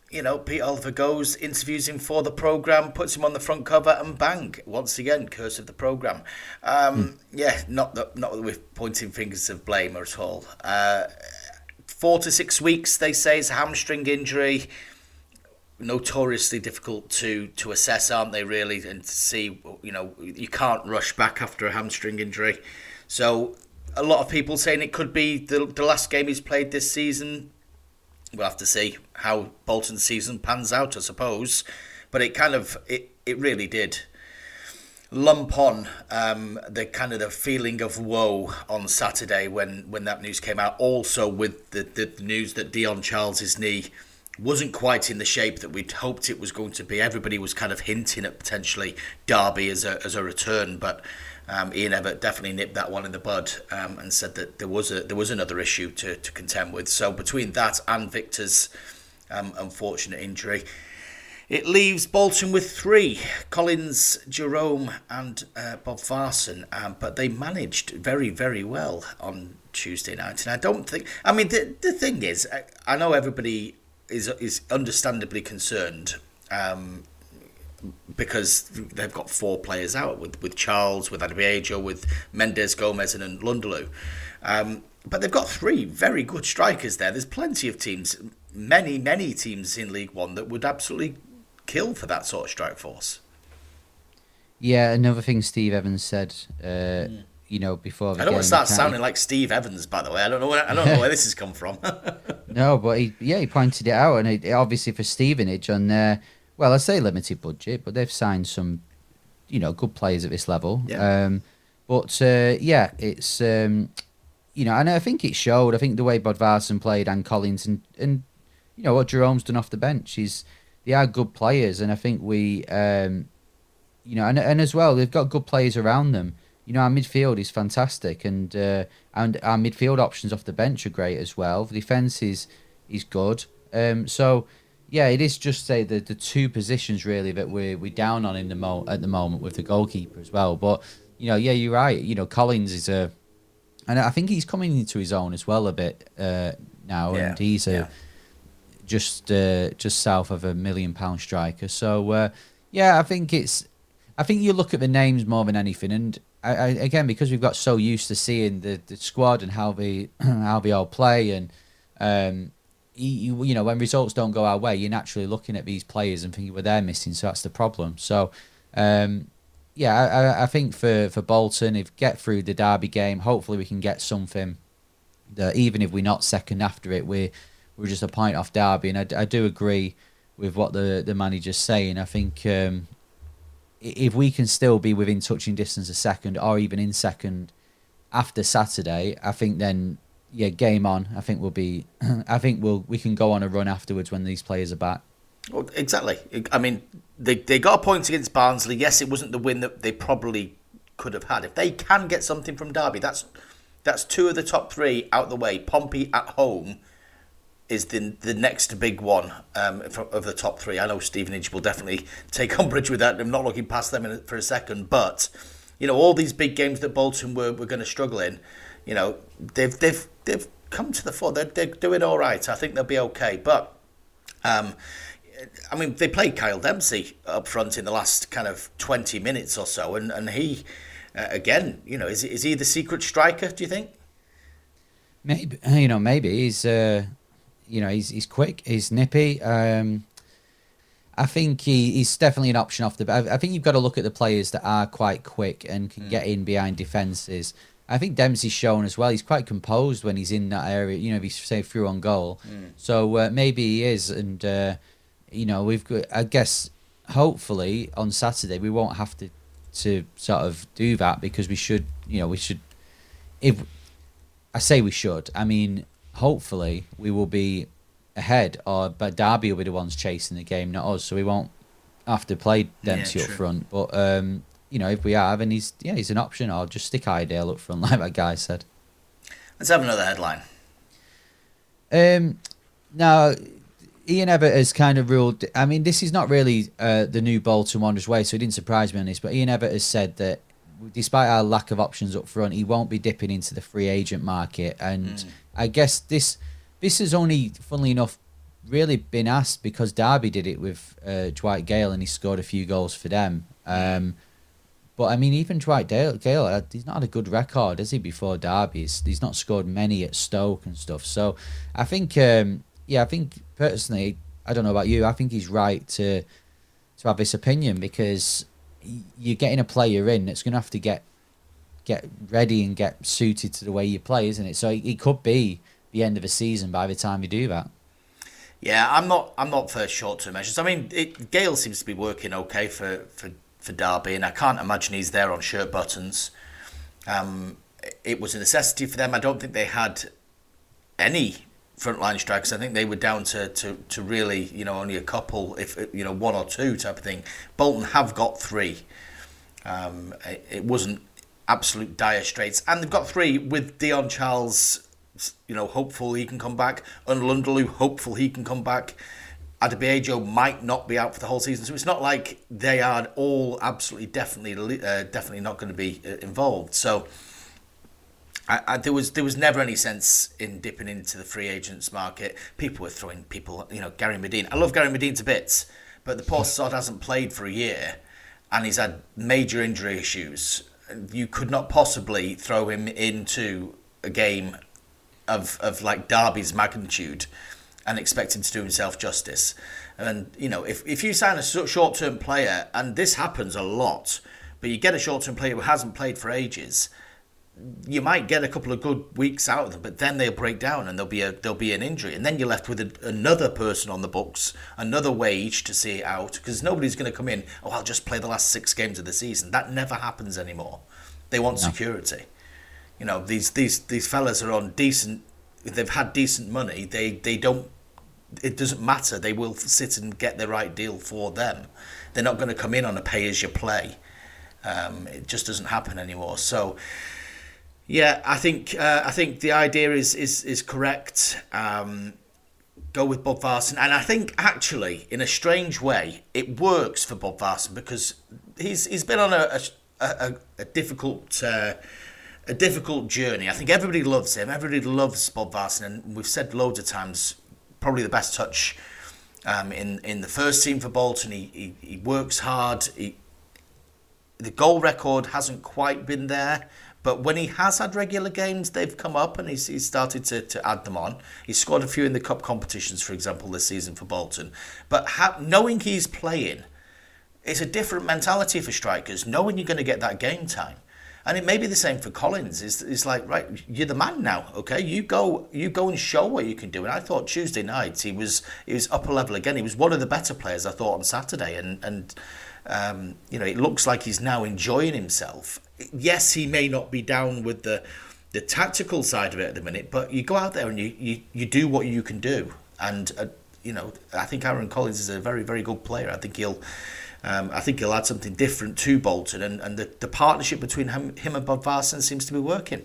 you know, Pete Oliver goes, interviews him for the programme, puts him on the front cover, and bang, once again, curse of the programme. Um, mm. Yeah, not that, not that we're pointing fingers of blame at all. Uh, four to six weeks, they say, is a hamstring injury. Notoriously difficult to, to assess, aren't they, really? And to see, you know, you can't rush back after a hamstring injury. So a lot of people saying it could be the, the last game he's played this season. We'll have to see how Bolton's season pans out, I suppose. But it kind of, it, it really did lump on um, the kind of the feeling of woe on Saturday when, when that news came out. Also with the, the news that Dion Charles's knee wasn't quite in the shape that we'd hoped it was going to be. Everybody was kind of hinting at potentially Derby as a as a return, but um, Ian Evatt definitely nipped that one in the bud um, and said that there was a there was another issue to, to contend with. So between that and Victor's um, unfortunate injury, it leaves Bolton with three: Collins, Jerome, and uh, Bob Farson. Um, but they managed very very well on Tuesday night, and I don't think. I mean, the the thing is, I, I know everybody is is understandably concerned um, because they've got four players out with, with Charles, with Adebiojo, with Mendes, Gomez and Lundalu. Um, but they've got three very good strikers there. There's plenty of teams, many, many teams in League One that would absolutely kill for that sort of strike force. Yeah, another thing Steve Evans said, uh, mm. you know, before the I don't game, want to start sounding like Steve Evans, by the way. I don't know where, I don't know where this has come from. No, but he, yeah, he pointed it out, and it, obviously for Stevenage on their, well, I say limited budget, but they've signed some, you know, good players at this level. Yeah. Um, but uh, yeah, it's um, you know, and I think it showed. I think the way Bodvarsson played and Collins and and you know what Jerome's done off the bench is they are good players, and I think we, um, you know, and and as well they've got good players around them. You know, our midfield is fantastic, and uh, and our midfield options off the bench are great as well. The defence is is good. Um, so, yeah, it is just say the the two positions really that we're we down on in the mo at the moment with the goalkeeper as well. But you know, yeah, you're right. You know, Collins is a, and I think he's coming into his own as well a bit uh, now, yeah, and he's a yeah. just uh, just south of a million pound striker. So uh, yeah, I think it's. I think you look at the names more than anything, and. I, I, again, because we've got so used to seeing the, the squad and how they how they all play, and um, you, you know, when results don't go our way, you're naturally looking at these players and thinking, well, they're missing, so that's the problem. So, um, yeah, I, I think for, for Bolton, if get through the Derby game, hopefully we can get something that even if we're not second after it, we're we're just a point off Derby. And I, I do agree with what the the manager's saying. I think. Um, If we can still be within touching distance of second or even in second after Saturday, I think then, yeah, game on. I think we'll be. I think we'll we can go on a run afterwards when these players are back. Well, exactly. I mean, they they got a point against Barnsley. Yes, it wasn't the win that they probably could have had. If they can get something from Derby, that's that's two of the top three out the way. Pompey at home is the the next big one um, of the top three. I know Stevenage will definitely take umbrage with that. I'm not looking past them in a, for a second, but you know all these big games that Bolton were, were going to struggle in, you know they've they've they've come to the fore. They're they're doing all right. I think they'll be okay. But um, I mean they played Kyle Dempsey up front in the last kind of twenty minutes or so, and and he uh, again, you know, is is he the secret striker? Do you think? Maybe you know maybe he's. Uh... You know, he's he's quick, he's nippy. Um, I think he, he's definitely an option off the. I, I think you've got to look at the players that are quite quick and can mm. get in behind defences. I think Dempsey's shown as well. He's quite composed when he's in that area. You know, if he's say through on goal, mm. so uh, maybe he is. And uh, you know, we've got. I guess hopefully on Saturday we won't have to to sort of do that because we should. You know, we should. If I say we should, I mean. Hopefully we will be ahead, or but Derby will be the ones chasing the game, not us. So we won't have to play Dempsey yeah, up front. But um, you know, if we are, then he's yeah, he's an option. Or just stick Idale up front, like that guy said. Let's have another headline. Um, now Ian Evatt has kind of ruled. I mean, this is not really uh, the new Bolton Wanderers way, so it didn't surprise me on this. But Ian Evatt has said that despite our lack of options up front, he won't be dipping into the free agent market. And mm. I guess this this is only, funnily enough, really been asked because Derby did it with uh, Dwight Gale and he scored a few goals for them. Um, but I mean, even Dwight Gale, Gale, he's not had a good record, has he? Before Derby, he's, he's not scored many at Stoke and stuff. So I think, um, yeah, I think personally, I don't know about you, I think he's right to to have this opinion because you're getting a player in that's going to have to get get ready and get suited to the way you play, isn't it? So it could be the end of the season by the time you do that. Yeah, I'm not. I'm not for short-term measures. I mean, it, Gale seems to be working okay for, for, for Derby, and I can't imagine he's there on shirt buttons. Um, it was a necessity for them. I don't think they had any frontline strikers. I think they were down to, to, to really, you know, only a couple, if you know, one or two type of thing. Bolton have got three. Um, it, it wasn't absolute dire straits, and they've got three with Dion Charles. You know, hopeful he can come back. Unlundulu, hopeful he can come back. Adebayo might not be out for the whole season, so it's not like they are all absolutely definitely uh, definitely not going to be uh, involved. So I, I, there was there was never any sense in dipping into the free agents market. People were throwing people, you know, Gary Medine. I love Gary Medine to bits, but the poor sod hasn't played for a year, and he's had major injury issues. You could not possibly throw him into a game of of like Derby's magnitude and expect him to do himself justice. And, you know, if, if you sign a short-term player, and this happens a lot, but you get a short-term player who hasn't played for ages, you might get a couple of good weeks out of them, but then they'll break down and there'll be a there'll be an injury. And then you're left with a, another person on the books, another wage to see it out, because nobody's going to come in, oh, I'll just play the last six games of the season. That never happens anymore. They want no. security. You know, these these these fellas are on decent. They've had decent money. They they don't. It doesn't matter. They will sit and get the right deal for them. They're not going to come in on a pay as you play. Um, it just doesn't happen anymore. So, yeah, I think uh, I think the idea is is is correct. Um, go with Bodvarsson, and I think actually, in a strange way, it works for Bodvarsson because he's he's been on a a, a, a difficult. Uh, A difficult journey. I think everybody loves him. Everybody loves Bodvarsson, and we've said loads of times, probably the best touch um, in in the first team for Bolton. He he, he works hard. He, the goal record hasn't quite been there, but when he has had regular games, they've come up, and he's he's started to to add them on. He's scored a few in the cup competitions, for example, this season for Bolton. But ha- knowing he's playing, it's a different mentality for strikers. Knowing you're going to get that game time. And it may be the same for Collins. It's, it's like, right, you're the man now, okay? You go you go and show what you can do. And I thought Tuesday night he was he was upper level again. He was one of the better players, I thought, on Saturday. And, and um, you know, it looks like he's now enjoying himself. Yes, he may not be down with the the tactical side of it at the minute, but you go out there and you, you, you do what you can do. And, uh, you know, I think Aaron Collins is a very, very good player. I think he'll... Um, I think he'll add something different to Bolton, and, and the, the partnership between him, him and Bodvarsson seems to be working.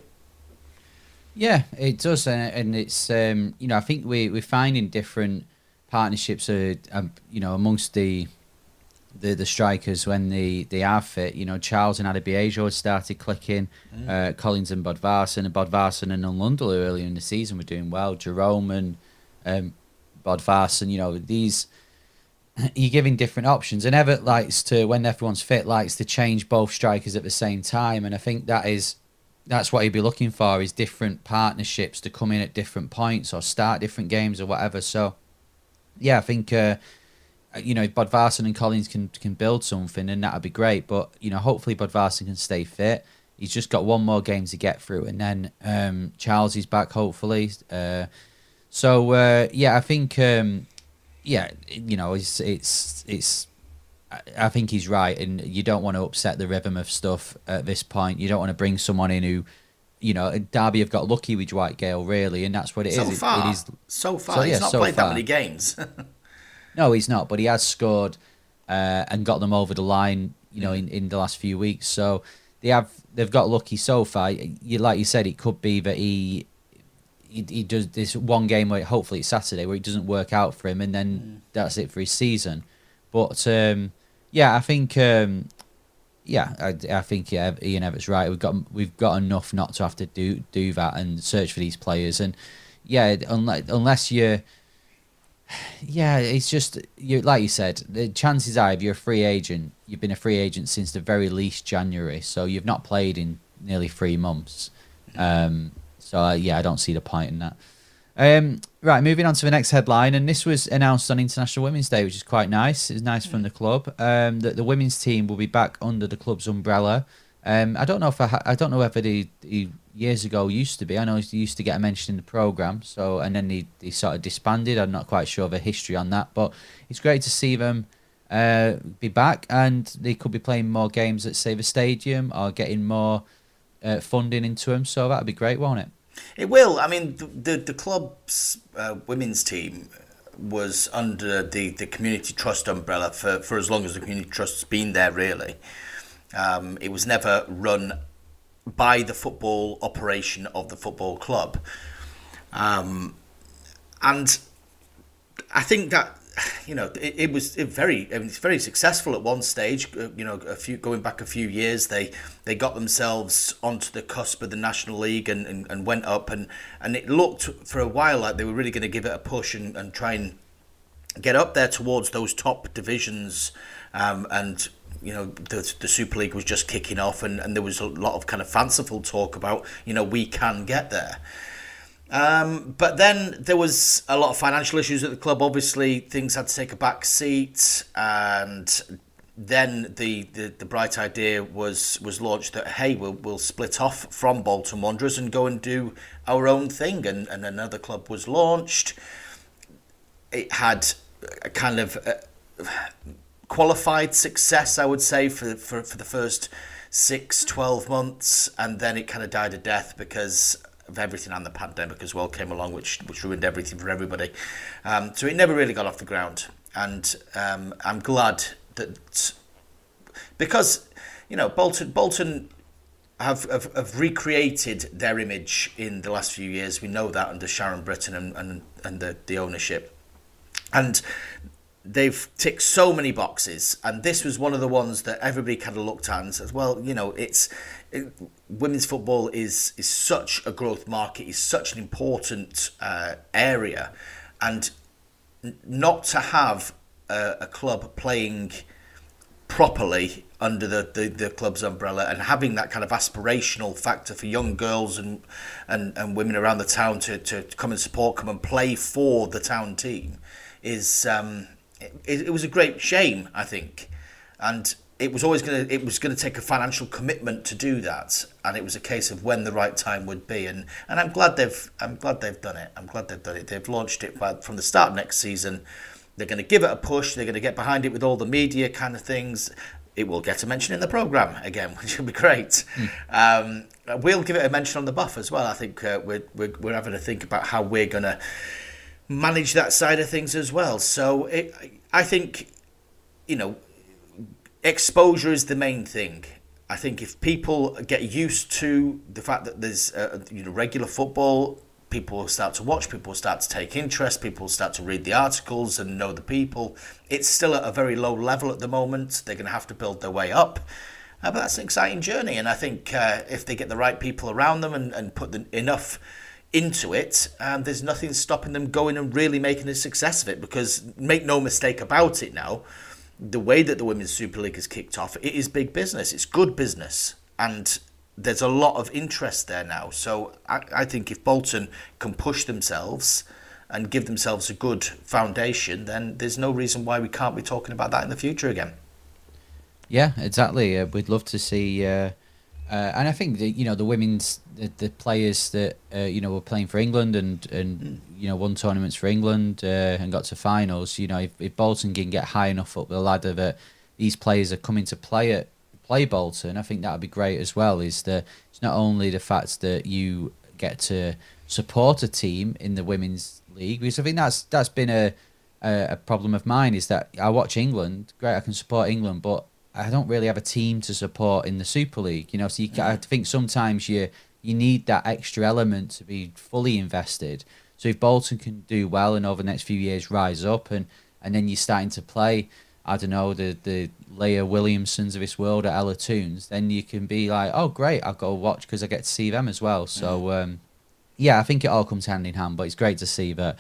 Yeah, it does, and, and it's um, you know, I think we we're finding different partnerships, uh, um, you know, amongst the the the strikers when they, they are fit. You know, Charles and Adebayo started clicking, mm. uh, Collins and Bodvarsson, and Bodvarsson and Unlundulu earlier in the season were doing well. Jerome and um, Bodvarsson, you know, these. You're giving different options, and Everett likes to, when everyone's fit, likes to change both strikers at the same time, and I think that is that's what he'd be looking for, is different partnerships to come in at different points or start different games or whatever. So yeah, I think uh, you know, Bodvarsson and Collins can can build something, and that'd be great. But you know, hopefully Bodvarsson can stay fit. He's just got one more game to get through, and then um, Charles is back hopefully. Uh, so uh, yeah, I think. Um, Yeah, you know, it's it's it's. I think he's right, and you don't want to upset the rhythm of stuff at this point. You don't want to bring someone in who, you know, Derby have got lucky with Dwight Gale, really, and that's what it so is. Far, it, it is. So far, so, he's yeah, not so played far. that many games. No, he's not, but he has scored uh, and got them over the line, you know, in, in the last few weeks. So they have they've got lucky so far. You like you said, it could be that he. He, he does this one game where hopefully it's Saturday where it doesn't work out for him, and then mm. that's it for his season. But um, yeah, I think um, yeah, I, I think yeah, Ian Everett's right. We've got we've got enough not to have to do do that and search for these players. And yeah, unless unless you Yeah, it's just you. Like you said, the chances are, if you're a free agent, you've been a free agent since the very least January, so you've not played in nearly three months. Um, so uh, yeah, I don't see the point in that. Um, right, moving on to the next headline, and this was announced on International Women's Day, which is quite nice. It's nice from the club. Um, that the women's team will be back under the club's umbrella. Um, I don't know if I, ha- I don't know whether they, they years ago used to be. I know they used to get a mention in the program. So and then they, they sort of disbanded. I'm not quite sure of the history on that, but it's great to see them uh, be back, and they could be playing more games at say the stadium or getting more uh, funding into them. So that'd be great, won't it? It will. I mean, the the, the club's uh, women's team was under the, the Community Trust umbrella for, for as long as the Community Trust's been there, really. Um, it was never run by the football operation of the football club. Um, and I think that, you know, it, it was very, I mean, it's very successful at one stage. Uh, you know, a few going back a few years, they they got themselves onto the cusp of the National League and, and, and went up, and, and it looked for a while like they were really going to give it a push and, and try and get up there towards those top divisions. Um, and you know, the the Super League was just kicking off, and, and there was a lot of kind of fanciful talk about, you know, we can get there. Um, but then there was a lot of financial issues at the club. Obviously, things had to take a back seat, and then the, the, the bright idea was was launched that, hey, we'll we'll split off from Bolton Wanderers and go and do our own thing. And, and another club was launched. It had a kind of uh, qualified success, I would say, for, for, for the first six, twelve months, and then it kind of died a death because of everything, and the pandemic as well came along, which which ruined everything for everybody. Um, so it never really got off the ground, and um, I'm glad that, because, you know, Bolton Bolton have, have have recreated their image in the last few years. We know that under Sharon Britton and and, and the, the ownership, and they've ticked so many boxes, and this was one of the ones that everybody kind of looked at and said, well, you know, it's it, women's football is is such a growth market, is such an important uh, area, and n- not to have a, a club playing properly under the, the, the club's umbrella and having that kind of aspirational factor for young girls and and, and women around the town to, to come and support, come and play for the town team is um, it, it was a great shame, I think, and it was always going to it was going to take a financial commitment to do that, and it was a case of when the right time would be, and, and I'm glad they've I'm glad they've done it. I'm glad they've done it. They've launched it from the start next season. They're going to give it a push. They're going to get behind it with all the media kind of things. It will get a mention in the programme again, which will be great. Mm. Um, we'll give it a mention on the Buff as well. I think uh, we're, we're we're having to think about how we're going to manage that side of things as well. So it, I think, you know, exposure is the main thing. I think if people get used to the fact that there's uh, you know regular football, people will start to watch, people will start to take interest, people will start to read the articles and know the people. It's still at a very low level at the moment. They're going to have to build their way up. Uh, but that's an exciting journey, and I think uh, if they get the right people around them and, and put the, enough into it, um, there's nothing stopping them going and really making a success of it, because make no mistake about it now, the way that the Women's Super League has kicked off, it is big business. It's good business, and there's a lot of interest there now. So I, I think if Bolton can push themselves and give themselves a good foundation, then there's no reason why we can't be talking about that in the future again. Yeah, exactly. Uh, we'd love to see, uh, uh, and I think that, you know, the women's the, the players that uh, you know were playing for England and and mm. you know won tournaments for England uh, and got to finals. You know, if, if Bolton can get high enough up the ladder that these players are coming to play at play Bolton, I think that would be great as well. Is that it's not only the fact that you get to support a team in the women's league, because I think that's that's been a a, a problem of mine, is that I watch England, great, I can support England, but I don't really have a team to support in the Super League. You know, so you, mm. I think sometimes you you need that extra element to be fully invested. So if Bolton can do well and over the next few years rise up, and and then you're starting to play, I don't know, the the Leah Williamsons of this world at Ella Toons, then you can be like, oh great, I'll go watch because I get to see them as well. So um, yeah, I think it all comes hand in hand. But it's great to see that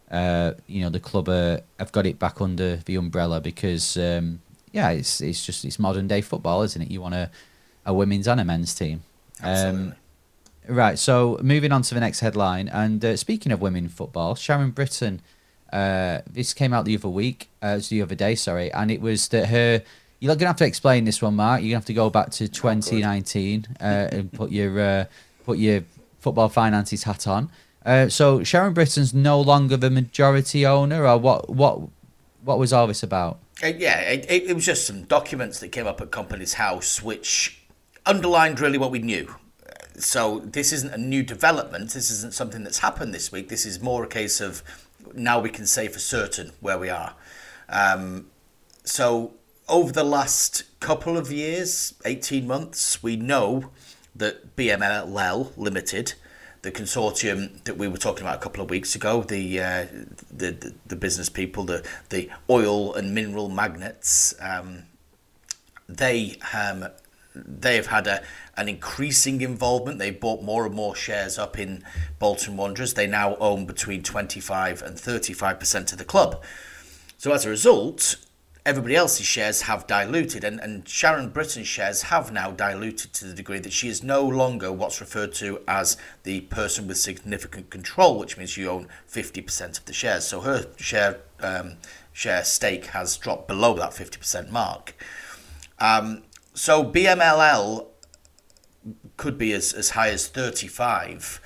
uh, you know, the club uh, have got it back under the umbrella because, um, yeah, it's it's just it's modern day football, isn't it? You want a, a women's and a men's team. Absolutely. Um, right. So moving on to the next headline, and uh, speaking of women football, Sharon Britton. Uh, this came out the other week, uh, the other day, sorry, and it was that her. You're going to have to explain this one, Mark. You're going to have to go back to twenty nineteen uh, and put your uh, put your football finances hat on. Uh, so Sharon Britton's no longer the majority owner, or what? What? What was all this about? Uh, yeah, it, it, it was just some documents that came up at Companies House, which underlined really what we knew. So this isn't a new development. This isn't something that's happened this week. This is more a case of now we can say for certain where we are. Um, so over the last couple of years, eighteen months, we know that B M L L Limited, the consortium that we were talking about a couple of weeks ago, the uh, the, the the business people, the the oil and mineral magnates, um, they um, they have had a an increasing involvement. They bought more and more shares up in Bolton Wanderers. They now own between twenty-five and thirty-five percent of the club. So as a result, everybody else's shares have diluted, and, and Sharon Britton's shares have now diluted to the degree that she is no longer what's referred to as the person with significant control, which means you own fifty percent of the shares. So her share um, share stake has dropped below that fifty percent mark. Um, so B M L L could be as, as high as thirty-five,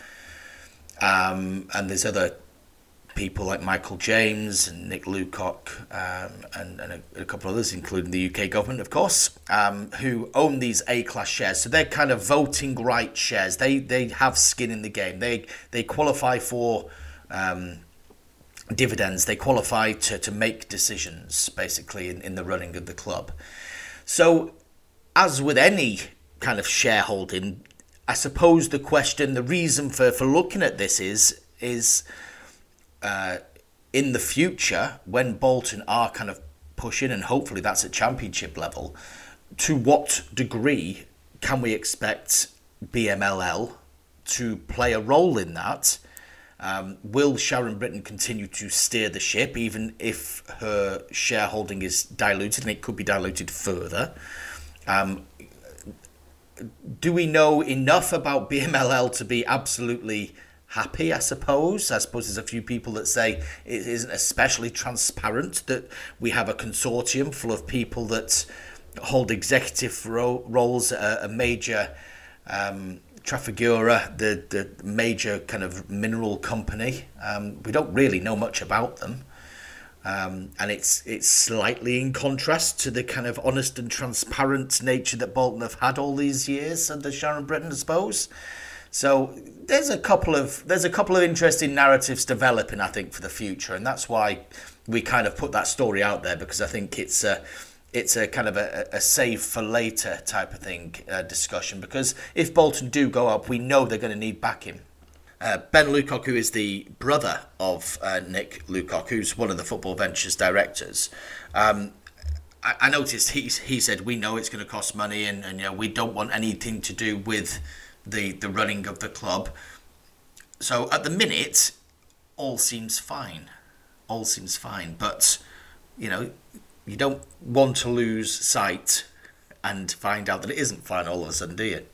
um, and there's other people like Michael James and Nick Lucock um, and, and a, a couple of others, including the U K government, of course, um, who own these A-class shares. So they're kind of voting right shares. They they have skin in the game. They they qualify for um, dividends. They qualify to, to make decisions, basically, in, in the running of the club. So as with any kind of shareholding, I suppose the question, the reason for, for looking at this is is uh, in the future, when Bolton are kind of pushing, and hopefully that's at championship level, to what degree can we expect B M L L to play a role in that? Um, will Sharon Britton continue to steer the ship, even if her shareholding is diluted, and it could be diluted further? Um, do we know enough about B M L L to be absolutely happy, I suppose? I suppose there's a few people that say it isn't especially transparent, that we have a consortium full of people that hold executive ro- roles at a, a major um, Trafigura, the, the major kind of mineral company. Um, we don't really know much about them. Um, and it's it's slightly in contrast to the kind of honest and transparent nature that Bolton have had all these years under Sharon Britton, I suppose. So there's a couple of there's a couple of interesting narratives developing, I think, for the future, and that's why we kind of put that story out there, because I think it's a it's a kind of a, a save for later type of thing, uh, discussion. Because if Bolton do go up, we know they're going to need backing. Uh, Ben Lucock, who is the brother of uh, Nick Lucock, who's one of the Football Ventures directors, um, I, I noticed he he said we know it's going to cost money, and, and you know we don't want anything to do with the the running of the club. So at the minute, all seems fine, all seems fine. But you know, you don't want to lose sight and find out that it isn't fine all of a sudden, do you?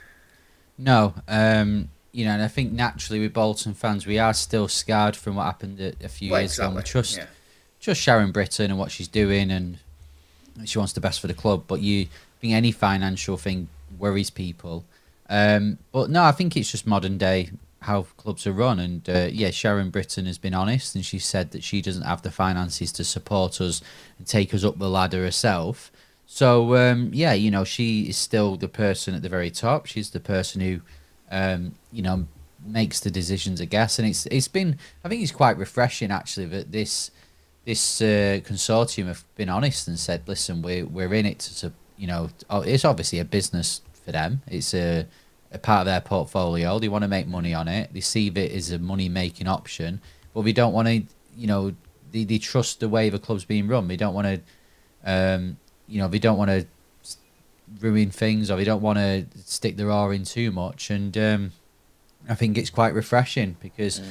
No. Um... You know, and I think naturally with Bolton fans, we are still scarred from what happened a, a few well, years exactly. ago. We trust, yeah. trust Sharon Britton and what she's doing, and she wants the best for the club. But you I think any financial thing worries people. Um, but no, I think it's just modern day how clubs are run. And uh, yeah, Sharon Britton has been honest, and she said that she doesn't have the finances to support us and take us up the ladder herself. So um, yeah, you know, she is still the person at the very top. She's the person who. Um, you know, makes the decisions, I guess, and it's it's been. I think it's quite refreshing actually that this this uh, consortium have been honest and said, listen, we're we're in it to, you know, it's obviously a business for them. It's a, a part of their portfolio. They want to make money on it. They see it as a money making option, but we don't want to, you know, they they trust the way the club's being run. They don't want to, um, you know, they don't want to. ruin things, or they don't want to stick their oar in too much, and um, I think it's quite refreshing because mm.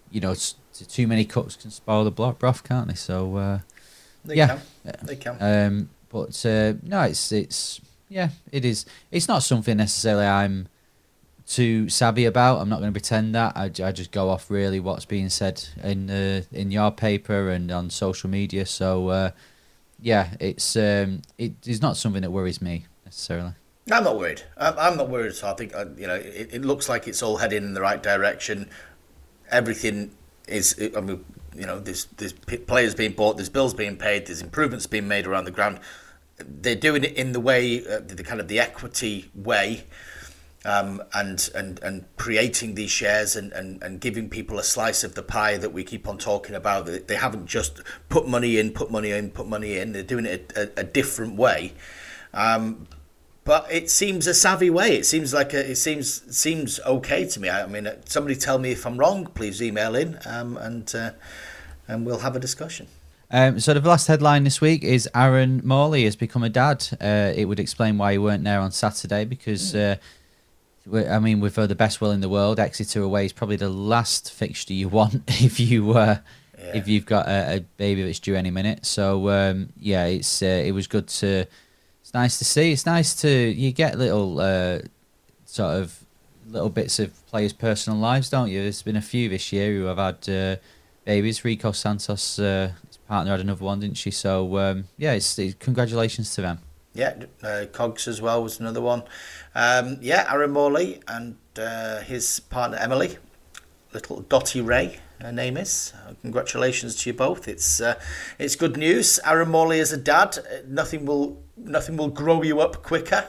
you know, s- too many cooks can spoil the blo- broth, can't they? So uh, They yeah, can. They can. Um, but uh, no, it's it's yeah, it is. It's not something necessarily I'm too savvy about. I'm not going to pretend that. I, I just go off really what's being said in uh, in your paper and on social media. So uh, yeah, it's um, it is not something that worries me necessarily. I'm not worried. I'm, I'm not worried at all. I think uh, you know it, it looks like it's all heading in the right direction. Everything is. I mean, you know, there's there's players being bought, there's bills being paid, there's improvements being made around the ground. They're doing it in the way, uh, the kind of the equity way. Um, and, and and creating these shares and, and, and giving people a slice of the pie that we keep on talking about. They haven't just put money in, put money in, put money in. They're doing it a, a, a different way, um, but it seems a savvy way. It seems like a, it seems seems okay to me. I, I mean, somebody tell me if I'm wrong. Please email in, um, and uh, and we'll have a discussion. Um, so the last headline this week is Aaron Morley has become a dad. Uh, it would explain why he weren't there on Saturday because. Uh, I mean, with uh, the best will in the world, Exeter away is probably the last fixture you want if you uh, yeah. if you've got a, a baby that's due any minute. So um, yeah, it's uh, it was good to. It's nice to see. It's nice to you get little uh, sort of little bits of players' personal lives, don't you? There's been a few this year who have had uh, babies. Rico Santos, uh, his partner, had another one, didn't she? So um, yeah, it's, it's congratulations to them. Yeah, uh, Cogs as well was another one. Um, yeah, Aaron Morley and uh, his partner Emily, little Dottie Ray, her name is. Uh, congratulations to you both. It's uh, it's good news. Aaron Morley as a dad, nothing will nothing will grow you up quicker.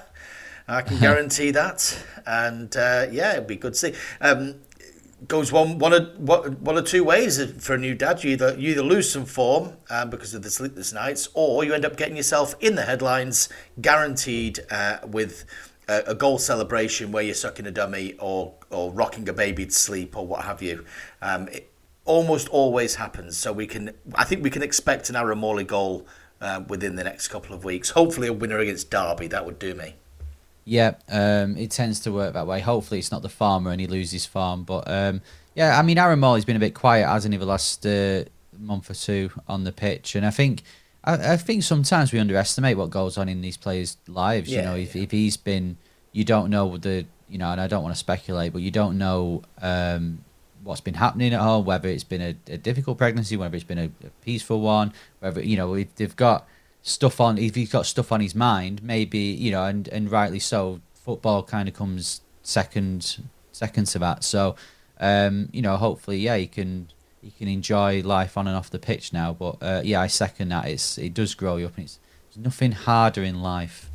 I can guarantee that. And uh, yeah, it'd be good to see. Um, goes one one or one or two ways for a new dad. You either you either lose some form um, because of the sleepless nights, or you end up getting yourself in the headlines, guaranteed uh, with a, a goal celebration where you're sucking a dummy or or rocking a baby to sleep or what have you. Um, it almost always happens. So we can, I think we can expect an Aaron Morley goal uh, within the next couple of weeks. Hopefully, a winner against Derby. That would do me. Yeah, um, it tends to work that way. Hopefully it's not the farmer and he loses farm. But um, yeah, I mean, Aaron Morley's been a bit quiet, hasn't he, the last uh, month or two on the pitch. And I think I, I think sometimes we underestimate what goes on in these players' lives. Yeah, you know, if, yeah. if he's been, you don't know the, you know, and I don't want to speculate, but you don't know um, what's been happening at home, whether it's been a, a difficult pregnancy, whether it's been a, a peaceful one, whether, you know, if they've got stuff on, if he's got stuff on his mind, maybe, you know, and, and rightly so, football kind of comes second second to that. So, um, you know, hopefully, yeah, he can he can enjoy life on and off the pitch now. But uh, yeah, I second that. It's it does grow you up, and it's there's nothing harder in life.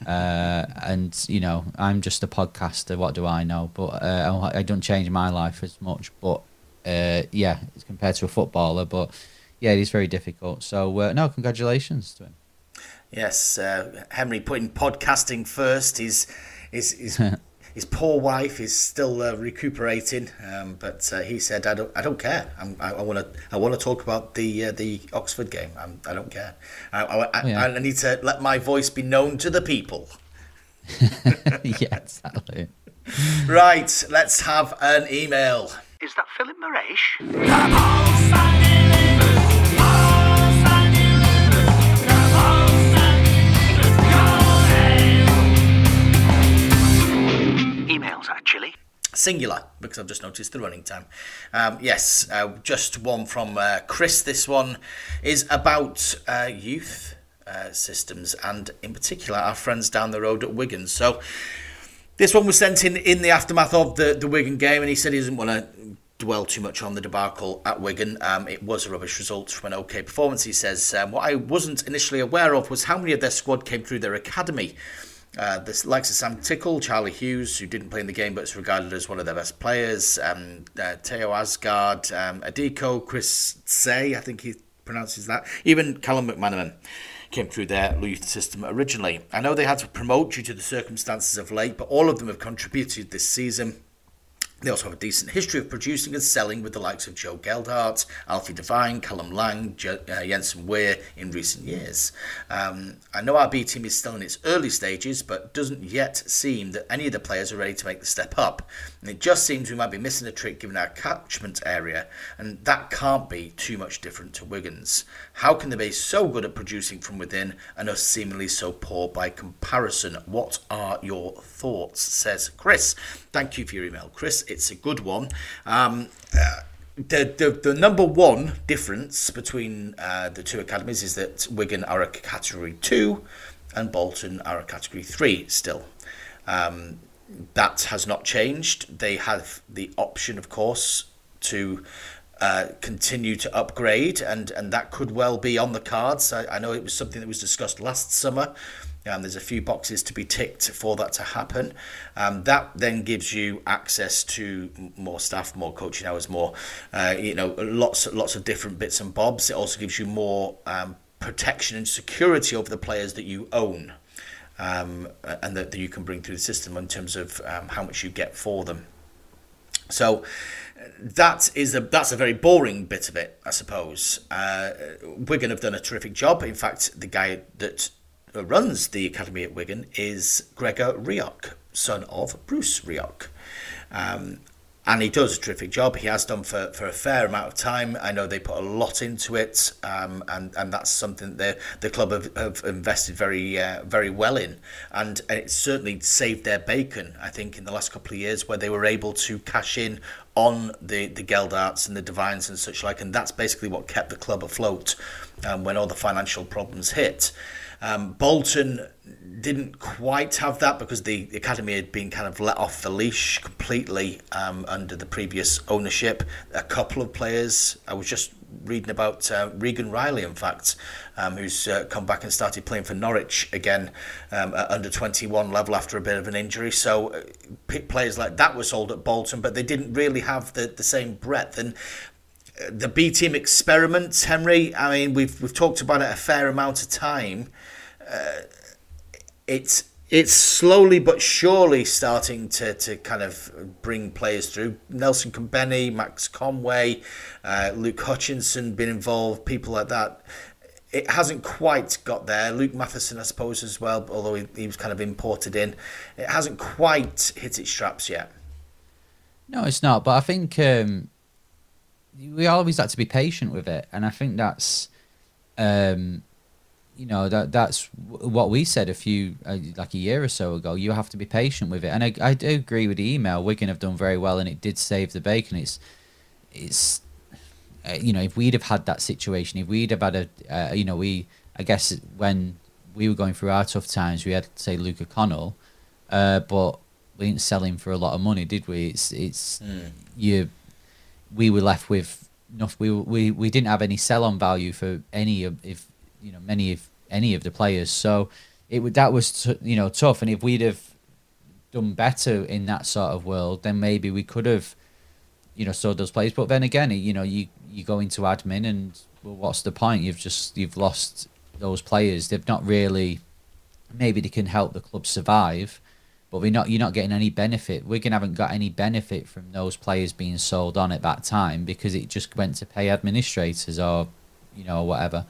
Uh, and you know, I'm just a podcaster. What do I know? But uh, I don't change my life as much. But uh, yeah, it's compared to a footballer. But yeah, it is very difficult. So, uh, no, congratulations to him. Yes, uh, Henry putting podcasting first. His, his, his, his poor wife is still uh, recuperating, um, but uh, he said, "I don't, I don't care. I'm, I want to, I want to talk about the uh, the Oxford game. I'm, I don't care. I, I, I, yeah. I need to let my voice be known to the people." Yeah, exactly. Right, let's have an email. Is that Philip Moresh? Emails, actually. Singular, because I've just noticed the running time. Um, yes, uh, just one from uh, Chris. This one is about uh, youth uh, systems and, in particular, our friends down the road at Wigan. So this one was sent in in the aftermath of the, the Wigan game, and he said he doesn't want to dwell too much on the debacle at Wigan. Um, it was a rubbish result from an okay performance. He says, um, what I wasn't initially aware of was how many of their squad came through their academy. Uh, the likes of Sam Tickle, Charlie Hughes, who didn't play in the game but is regarded as one of their best players, um, uh, Teo Asgard, um, Adiko, Chris Say, I think he pronounces that, even Callum McManaman came through their youth system originally. I know they had to promote due to the circumstances of late, but all of them have contributed this season. They also have a decent history of producing and selling with the likes of Joe Geldart, Alfie Devine, Callum Lang, Je- uh, Jensen Weir in recent years. Um, I know our B team is still in its early stages, but doesn't yet seem that any of the players are ready to make the step up. And it just seems we might be missing a trick given our catchment area, and that can't be too much different to Wigan's. How can they be so good at producing from within and us seemingly so poor by comparison? What are your thoughts, says Chris. Thank you for your email, Chris. It's a good one. Um, uh, the, the the number one difference between uh, the two academies is that Wigan are a category two and Bolton are a category three still. Um, that has not changed. They have the option, of course, to uh, continue to upgrade, and, and that could well be on the cards. I, I know it was something that was discussed last summer. Um, there's a few boxes to be ticked for that to happen. Um, that then gives you access to more staff, more coaching hours, more, uh, you know, lots, lots of different bits and bobs. It also gives you more um, protection and security over the players that you own, um, and that, that you can bring through the system in terms of um, how much you get for them. So that is a that's a very boring bit of it, I suppose. Uh, Wigan have done a terrific job. In fact, the guy that runs the academy at Wigan is Gregor Rioch, son of Bruce Rioch. Um, and he does a terrific job. He has done for, for a fair amount of time. I know they put a lot into it, um, and, and that's something that the club have, have invested very uh, very well in. And it certainly saved their bacon, I think, in the last couple of years, where they were able to cash in on the, the Geldarts and the Devines and such like. And that's basically what kept the club afloat um, when all the financial problems hit. Um, Bolton didn't quite have that because the academy had been kind of let off the leash completely um, under the previous ownership. A couple of players, I was just reading about uh, Regan Riley, in fact, um, who's uh, come back and started playing for Norwich again um, at under twenty-one level after a bit of an injury. So uh, players like that were sold at Bolton, but they didn't really have the, the same breadth. And the B team experiment, Henry, I mean, we've we've talked about it a fair amount of time. Uh, it's it's slowly but surely starting to, to kind of bring players through. Nelson Company, Max Conway, uh, Luke Hutchinson been involved, people like that. It hasn't quite got there. Luke Matheson, I suppose, as well, although he, he was kind of imported in. It hasn't quite hit its straps yet. No, it's not. But I think um, we always like to be patient with it, and I think that's. Um, You know, that that's what we said a few, uh, like a year or so ago. You have to be patient with it. And I, I do agree with the email. Wigan have done very well, and it did save the bacon. It's, it's uh, you know, if we'd have had that situation, if we'd have had a, uh, you know, we, I guess when we were going through our tough times, we had, say, Luke O'Connell, uh, but we didn't sell him for a lot of money, did we? It's, it's mm. you, we were left with enough. We, we, we didn't have any sell-on value for any of, if, you know, many of any of the players, so it would that was t- you know tough. And if we'd have done better in that sort of world, then maybe we could have, you know, sold those players. But then again, you know, you you go into admin, and well, what's the point? You've just you've lost those players. They've not really. Maybe they can help the club survive, but we're not. You're not getting any benefit. Wigan haven't got any benefit from those players being sold on at that time because it just went to pay administrators or, you know, whatever.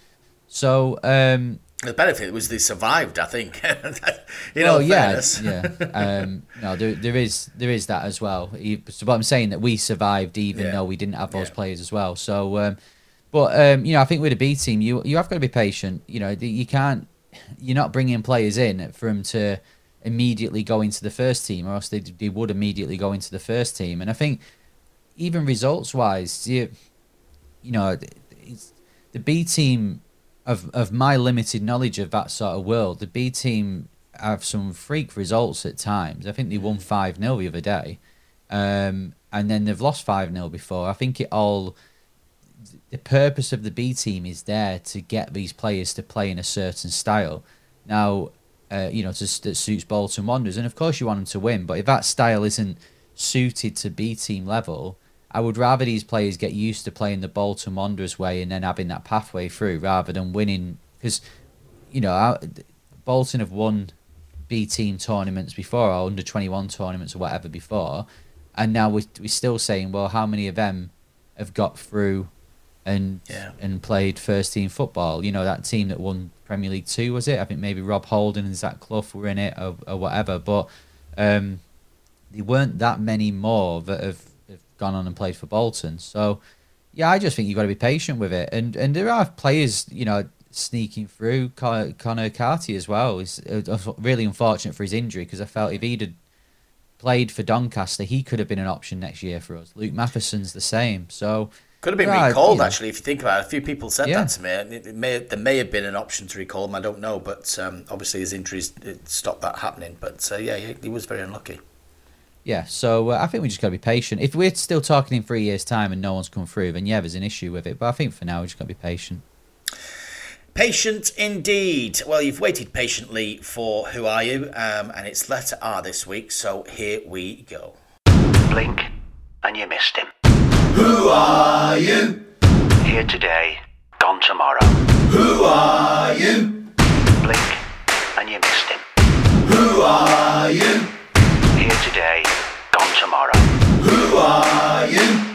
So um, the benefit was they survived, I think. you know, know, yeah, yeah. Um, no, there there is there is that as well. So, but I'm saying that we survived even yeah. though we didn't have those yeah. players as well. So, um, but um, you know, I think with a B team, you you have got to be patient. You know, you can't. You're not bringing players in for them to immediately go into the first team, or else they they would immediately go into the first team. And I think even results wise, you you know, it's, the B team. Of of my limited knowledge of that sort of world, the B team have some freak results at times. I think they won five nil the other day, um, and then they've lost five nil before. I think it all, the purpose of the B team is there to get these players to play in a certain style. Now, uh, you know, to, that suits Bolton Wanderers, and of course you want them to win, but if that style isn't suited to B team level, I would rather these players get used to playing the Bolton Wanderers way and then having that pathway through rather than winning. Because, you know, Bolton have won B team tournaments before or under twenty-one tournaments or whatever before. and now we we're still saying, well, how many of them have got through and Yeah. and played first team football? You know, that team that won Premier League Two, was it? I think maybe Rob Holding and Zach Clough were in it, or, or whatever. But um, there weren't that many more that have, have gone on and played for Bolton. So yeah, I just think you've got to be patient with it. And and there are players, you know, sneaking through. Con- Connor Carty as well is uh, really unfortunate for his injury, because I felt if he'd had played for Doncaster, he could have been an option next year for us. Luke Matheson's the same. So Could have been right, recalled, you know. actually, if you think about it. A few people said Yeah. that to me. It it may, there may have been an option to recall him, I don't know, but um, obviously his injuries it stopped that happening. But uh, yeah, he, he was very unlucky. yeah, so uh, I think we just got to be patient. If we're still talking in three years' time and no one's come through, then yeah, there's an issue with it. But I think for now, we just got to be patient. Patient indeed. Well, you've waited patiently for Who Are You? Um, and it's letter R this week, so here we go. Blink and you missed him. Who are you? Here today, gone tomorrow. Who are you? Blink and you missed him. Who are you? Here today, gone tomorrow. Who are you?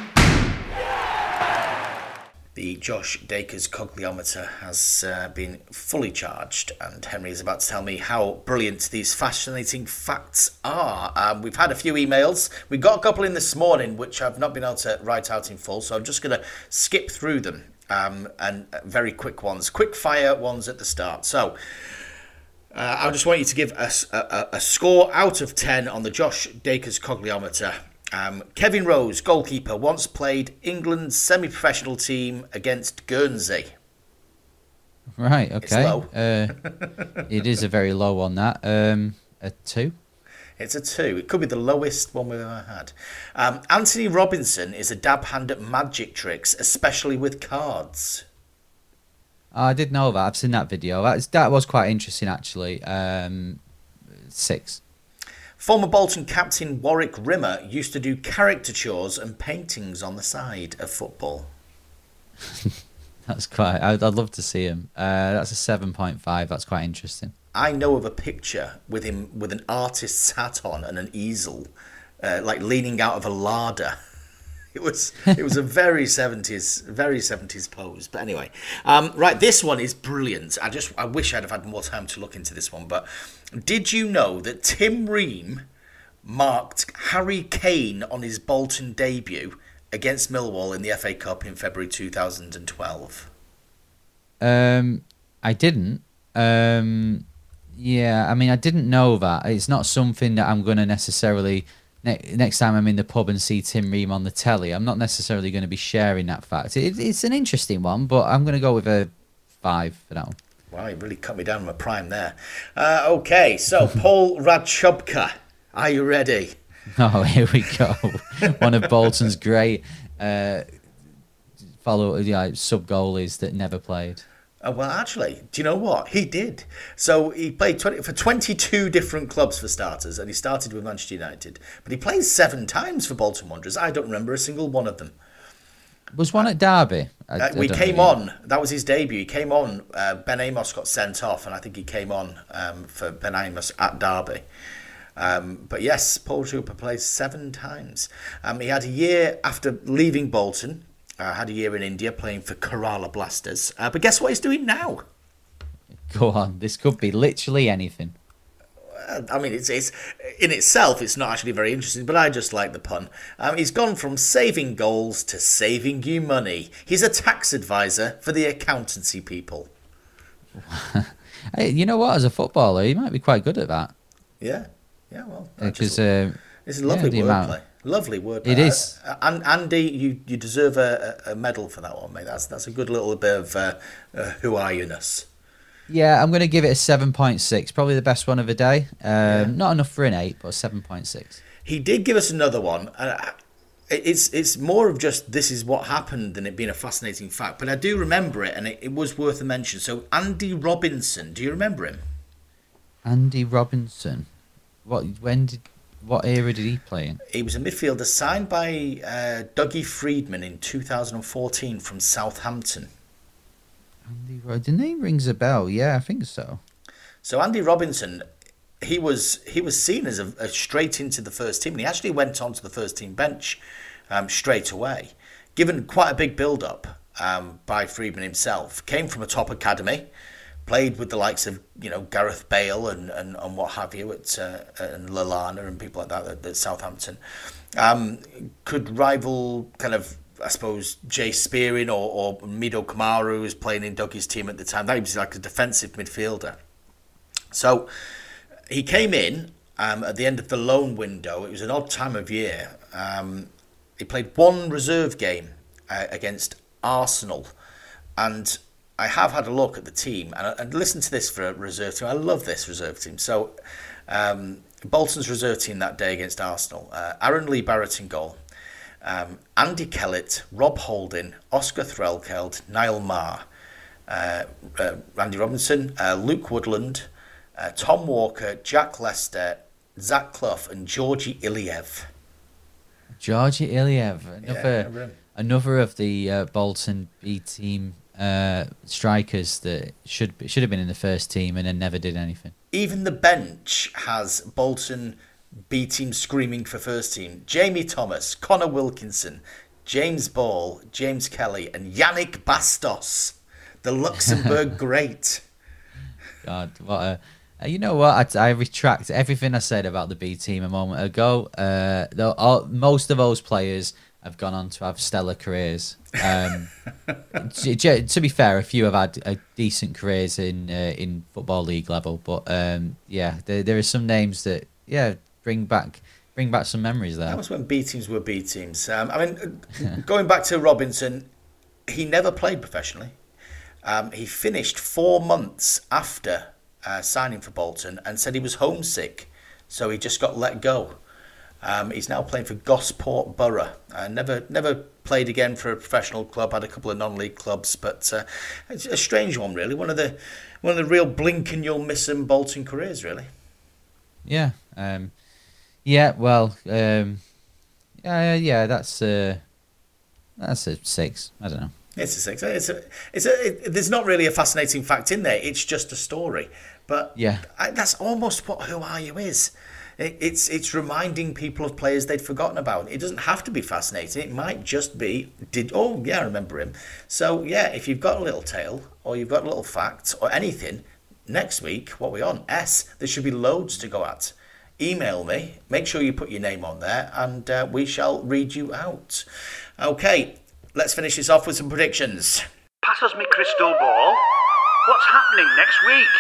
The Josh Dacres cogliometer has uh, been fully charged, and Henry is about to tell me how brilliant these fascinating facts are. Um, we've had a few emails. We got a couple in this morning, which I've not been able to write out in full, so I'm just going to skip through them, um, and uh, very quick ones, quick fire ones at the start. So uh, I just want you to give us a, a, a score out of ten on the Josh Dacres cogliometer. Um, Kevin Rose, goalkeeper, once played England's semi-professional team against Guernsey. Right, It's okay. low. uh, it is a very low on that. Um, a two? It's a two. It could be the lowest one we've ever had. Um, Anthony Robinson is a dab hand at magic tricks, especially with cards. Oh, I did know that. I've seen that video. That's, that was quite interesting, actually. Um, six. Former Bolton captain Warwick Rimmer used to do caricatures and paintings on the side of football. That's quite... I'd, I'd love to see him. Uh, that's a seven point five. That's quite interesting. I know of a picture with him with an artist's hat on and an easel, uh, like leaning out of a larder. It was it was a very seventies very seventies pose. But anyway, um, right, this one is brilliant. I just I wish I'd have had more time to look into this one. But did you know that Tim Ream marked Harry Kane on his Bolton debut against Millwall in the F A Cup in February two thousand twelve? Um, I didn't. Um, yeah, I mean, I didn't know that. It's not something that I'm going to necessarily... Ne- next time I'm in the pub and see Tim Ream on the telly, I'm not necessarily going to be sharing that fact. It, it's an interesting one, but I'm going to go with a five for that one. Wow, you really cut me down my prime there. Uh, okay, so Paul Radchubka, are you ready? Oh, here we go. One of Bolton's great uh, follow, yeah, sub goalies that never played. Uh, well, actually, do you know what? He did. So he played twenty, for twenty-two different clubs for starters, and he started with Manchester United. But he played seven times for Bolton Wanderers. I don't remember a single one of them. Was one at Derby? I, Uh, I we don't came know. on. That was his debut. He came on. Uh, Ben Amos got sent off, and I think he came on um, for Ben Amos at Derby. Um, but yes, Paul Trooper played seven times. Um, he had a year after leaving Bolton. Uh, had a year in India playing for Kerala Blasters. Uh, but guess what he's doing now? Go on. This could be literally anything. Uh, I mean, it's, it's in itself, it's not actually very interesting, but I just like the pun. Um, he's gone from saving goals to saving you money. He's a tax advisor for the accountancy people. Hey, you know what? As a footballer, he might be quite good at that. Yeah, yeah. Well, I Because just- uh, it's a lovely yeah, the amount- wordplay. Lovely wordplay. It is. Uh, and Andy, you, you deserve a, a medal for that one, mate. That's that's a good little bit of uh, uh, who are you-ness. yeah, I'm going to give it a seven point six. Probably the best one of the day. Um, Yeah. Not enough for an eight, but a seven point six. He did give us another one. Uh, it's it's more of just this is what happened than it being a fascinating fact. But I do remember it, and it, it was worth a mention. So Andy Robinson, do you remember him? Andy Robinson. What? When did? What era did he play in? He was a midfielder signed by uh, Dougie Friedman in two thousand fourteen from Southampton. Andy. Ro- The name rings a bell. Yeah, I think so. So Andy Robinson he was he was seen as a, a straight into the first team, and he actually went onto the first team bench um, straight away, given quite a big build up um, by Friedman himself. Came from a top academy, played with the likes of you know Gareth Bale and, and, and what have you at uh, and Lallana and people like that at, at Southampton. Um, could rival kind of I suppose Jay Spearing or, or Mido Kamaru, who was playing in Dougie's team at the time. That was like a defensive midfielder. So he came in um, at the end of the loan window. It was an odd time of year. Um, he played one reserve game uh, against Arsenal, and I have had a look at the team and, and listen to this for a reserve team. I love this reserve team. So um, Bolton's reserve team that day against Arsenal: uh, Aaron Lee Barrett in goal, um, Andy Kellett, Rob Holding, Oscar Threlkeld, Niall Marr, uh, uh, Randy Robinson, uh, Luke Woodland, uh, Tom Walker, Jack Lester, Zach Clough, and Georgi Iliev. Georgi Iliev, another Yeah, another of the uh, Bolton B team uh, strikers that should be, should have been in the first team and then never did anything. Even the bench has Bolton B team screaming for first team. Jamie Thomas, Connor Wilkinson, James Ball, James Kelly, and Yannick Bastos, the Luxembourg great. God, what a... Uh, you know what? I, I retract everything I said about the B team a moment ago. Uh, though all, most of those players have gone on to have stellar careers. Um, to, to be fair, a few have had uh, decent careers in uh, in football league level, but um, yeah, there there are some names that yeah bring back bring back some memories there. That was when B teams were B teams. Um, I mean, going back to Robinson, he never played professionally. Um, he finished four months after Uh, signing for Bolton and said he was homesick, so he just got let go. Um, he's now playing for Gosport Borough. Uh, never never played again for a professional club, had a couple of non-league clubs, but uh, it's a strange one really. One of the one of the real blink and you'll miss them Bolton careers really. Yeah. Um, yeah, well, um, yeah, yeah, that's uh, that's a six. I don't know. It's a six. It's a. It's a. It, there's not really a fascinating fact in there. It's just a story. But yeah, I, that's almost what Who Are You is. It, it's it's reminding people of players they'd forgotten about. It doesn't have to be fascinating. It might just be did. Oh yeah, I remember him. So yeah, if you've got a little tale or you've got a little fact or anything, next week what we on S. There should be loads to go at. Email me. Make sure you put your name on there, and uh, we shall read you out. Okay. Let's finish this off with some predictions. Pass us me crystal ball. What's happening next week?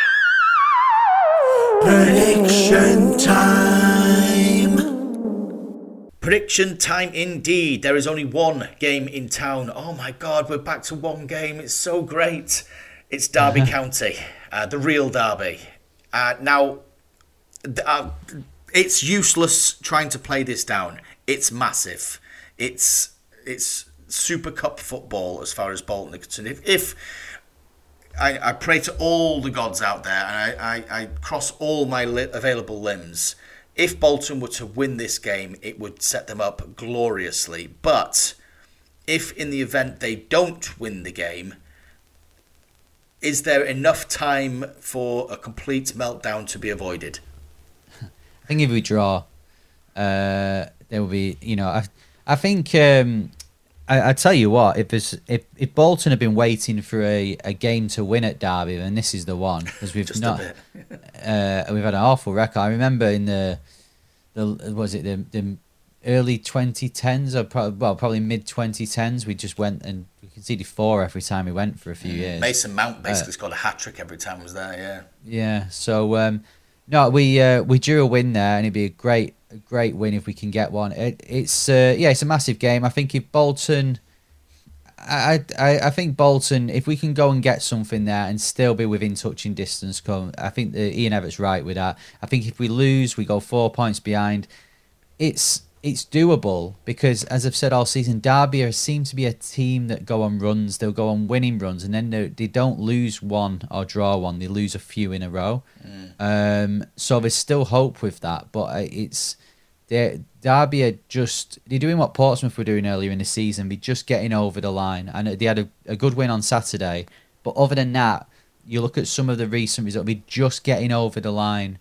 Prediction time. Prediction time indeed. There is only one game in town. Oh my God, we're back to one game. It's so great. It's Derby County, uh, the real Derby. Uh, now, uh, it's useless trying to play this down. It's massive. It's it's. Super Cup football as far as Bolton are concerned. If, if I, I pray to all the gods out there and I, I, I cross all my li- available limbs, if Bolton were to win this game, it would set them up gloriously. But if in the event they don't win the game, is there enough time for a complete meltdown to be avoided? I think if we draw, uh, there will be, you know, I, I think... Um, I, I tell you what, if there's, if, if Bolton have been waiting for a, a game to win at Derby, then this is the one, because we've Just not a bit. uh, we've had an awful record. I remember in the the was it the, the early twenty tens or probably well probably mid twenty tens, we just went and we conceded four every time we went for a few years. Mason Mount basically uh, scored a hat trick every time he was there. Yeah. Yeah. So um, no, we uh, we drew a win there, and it'd be a great. A great win if we can get one. It, it's uh, yeah, it's a massive game. I think if Bolton, I, I I think Bolton, if we can go and get something there and still be within touching distance, come. I think the, Ian Everett's right with that. I think if we lose, we go four points behind. It's it's doable because, as I've said all season, Derby seem to be a team that go on runs. They'll go on winning runs, and then they, they don't lose one or draw one. They lose a few in a row. Mm. Um, so there's still hope with that, but it's they Derby are just they're doing what Portsmouth were doing earlier in the season. They're just getting over the line, and they had a, a good win on Saturday. But other than that, you look at some of the recent results. They're just getting over the line.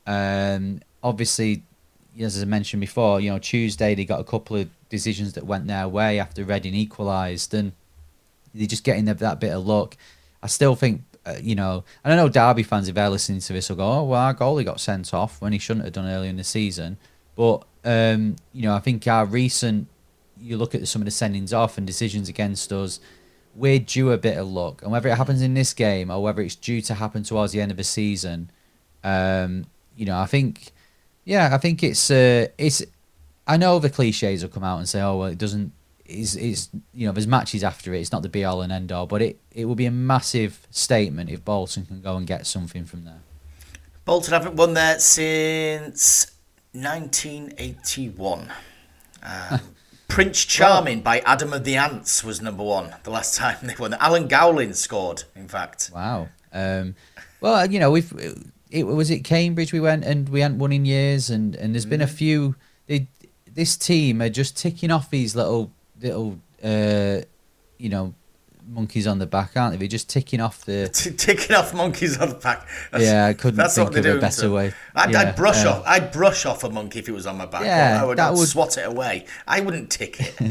Um, obviously, as I mentioned before, you know, Tuesday they got a couple of decisions that went their way after Reading equalised, and they're just getting that, that bit of luck. I still think, uh, you know, and I know Derby fans, if they're listening to this, will go, oh, well, our goalie got sent off when he shouldn't have done earlier in the season. But, um, you know, I think our recent, you look at some of the sendings off and decisions against us, we're due a bit of luck. And whether it happens in this game or whether it's due to happen towards the end of the season, um, you know, I think, yeah, I think it's, uh, it's, I know the cliches will come out and say, oh, well, it doesn't, it's, it's, you know, there's matches after it, it's not the be all and end all, but it, it will be a massive statement if Bolton can go and get something from there. Bolton haven't won there since nineteen eighty-one. Um, Prince Charming by Adam of the Ants was number one the last time they won. Alan Gowling scored, in fact. Wow. Um, well, you know, we've, it was it Cambridge we went and we hadn't won in years, and, and there's been a few. They, this team are just ticking off these little little uh, you know, monkeys on the back, aren't they? They're just ticking off the T- ticking off monkeys on the back. That's, yeah, I couldn't that's think what of they're a doing better to way. I'd, yeah, I'd brush uh, off. I'd brush off a monkey if it was on my back. Yeah, I would that I'd would- swat it away. I wouldn't tick it.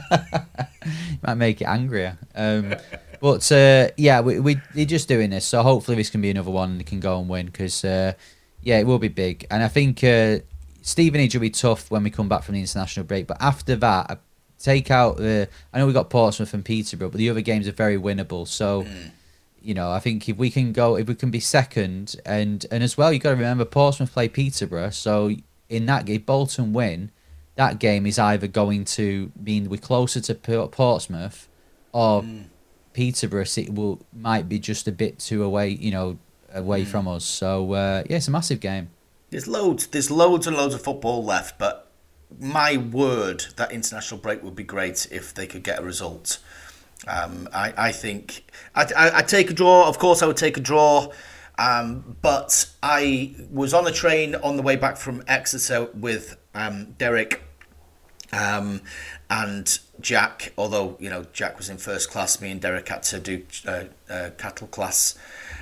might make it angrier. Um, but uh, yeah, we we they're just doing this, so hopefully this can be another one and they can go and win, because uh, yeah, it will be big. And I think uh, Stevenage will be tough when we come back from the international break. But after that, I take out the. I know we got Portsmouth and Peterborough, but the other games are very winnable. So. Mm. You know, I think if we can go, if we can be second, and and as well, you got to remember Portsmouth play Peterborough. So in that game, Bolton win, that game is either going to mean we're closer to Portsmouth, or mm. Peterborough will might be just a bit too away, you know, away mm. from us. So uh, yeah, it's a massive game. There's loads, there's loads and loads of football left, but my word, that international break would be great if they could get a result. Um, I, I think I'd, I'd take a draw. Of course, I would take a draw. Um, but I was on a train on the way back from Exeter with um, Derek um, and Jack. Although, you know, Jack was in first class, me and Derek had to do uh, uh, cattle class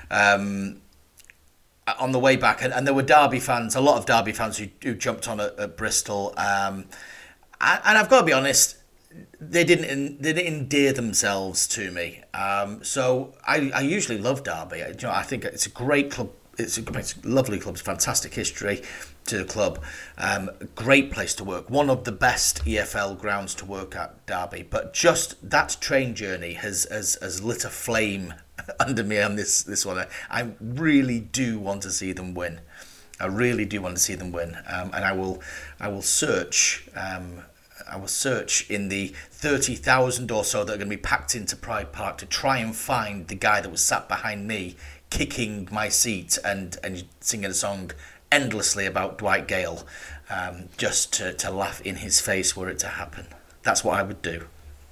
um, on the way back. And, and there were Derby fans, a lot of Derby fans who, who jumped on at, at Bristol. Um, and, and I've got to be honest, They didn't. They didn't endear themselves to me. Um, so I, I usually love Derby. You know, I think it's a great club. It's a, it's a lovely club. It's fantastic history to the club. Um, great place to work. One of the best E F L grounds to work at, Derby. But just that train journey has has, has lit a flame under me on this this one. I really do want to see them win. I really do want to see them win. Um, and I will I will search. Um, I will search in the thirty thousand or so that are going to be packed into Pride Park to try and find the guy that was sat behind me kicking my seat and, and singing a song endlessly about Dwight Gale, um, just to, to laugh in his face were it to happen. That's what I would do.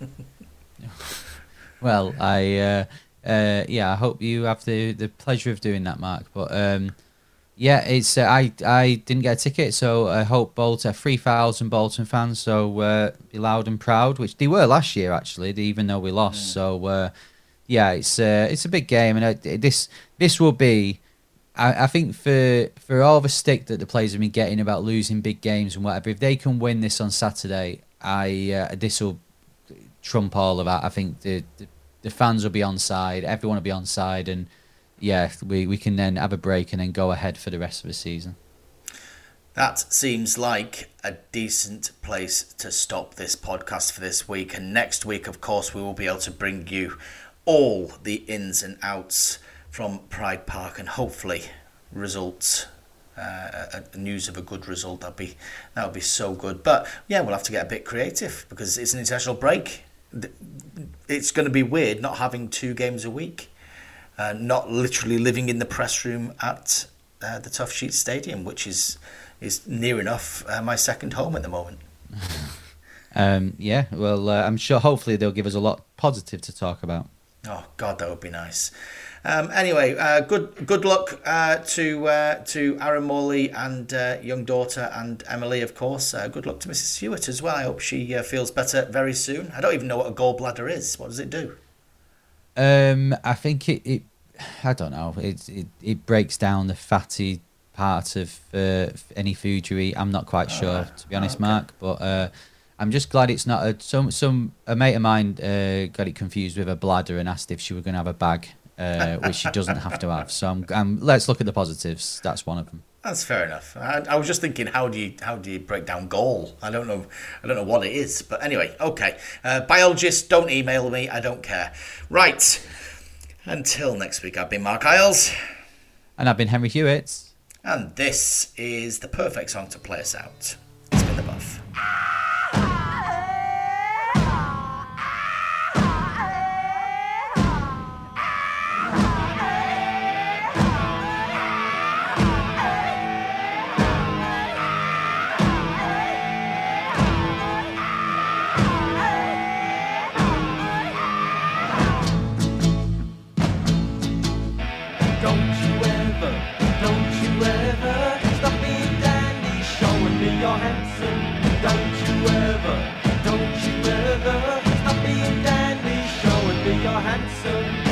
Well, I uh, uh, yeah, I hope you have the, the pleasure of doing that, Mark. But um, yeah, it's uh, I I didn't get a ticket, so I hope Bolton, three thousand Bolton fans, so uh, be loud and proud, which they were last year actually, even though we lost. Yeah. So uh, yeah, it's uh, it's a big game, and uh, this this will be, I, I think for for all the stick that the players have been getting about losing big games and whatever, if they can win this on Saturday, I uh, this will trump all of that. I think the, the the fans will be on side, everyone will be on side, and yeah, we, we can then have a break and then go ahead for the rest of the season. That seems like a decent place to stop this podcast for this week. And next week, of course, we will be able to bring you all the ins and outs from Pride Park and hopefully results. Uh, a, news of a good result. That'd be that would be so good. But yeah, we'll have to get a bit creative because it's an international break. It's going to be weird not having two games a week. Uh, not literally living in the press room at uh, the Tough Sheet Stadium, which is is near enough uh, my second home at the moment. um, yeah, well, uh, I'm sure hopefully they'll give us a lot positive to talk about. Oh, God, that would be nice. Um, anyway, uh, good good luck uh, to uh, to Aaron Morley and uh, young daughter and Emily, of course. Uh, good luck to Missus Stewart as well. I hope she uh, feels better very soon. I don't even know what a gallbladder is. What does it do? Um, I think it, it I don't know. It, it it breaks down the fatty part of uh, any food you eat. I'm not quite sure, right. to be honest, Okay. Mark. But uh, I'm just glad it's not a some some a mate of mine uh, got it confused with a bladder and asked if she was going to have a bag, uh, which she doesn't have to have. So I'm, I'm, let's look at the positives. That's one of them. That's fair enough. I, I was just thinking, how do you how do you break down goal? I don't know. I don't know what it is. But anyway, okay. Uh, biologists, don't email me. I don't care. Right. Until next week, I've been Mark Isles. And I've been Henry Hewitt. And this is the perfect song to play us out. It's been the Buff. Don't you ever, don't you ever stop being dandy, showing me you're handsome. Don't you ever, don't you ever stop being dandy, showing me you're handsome.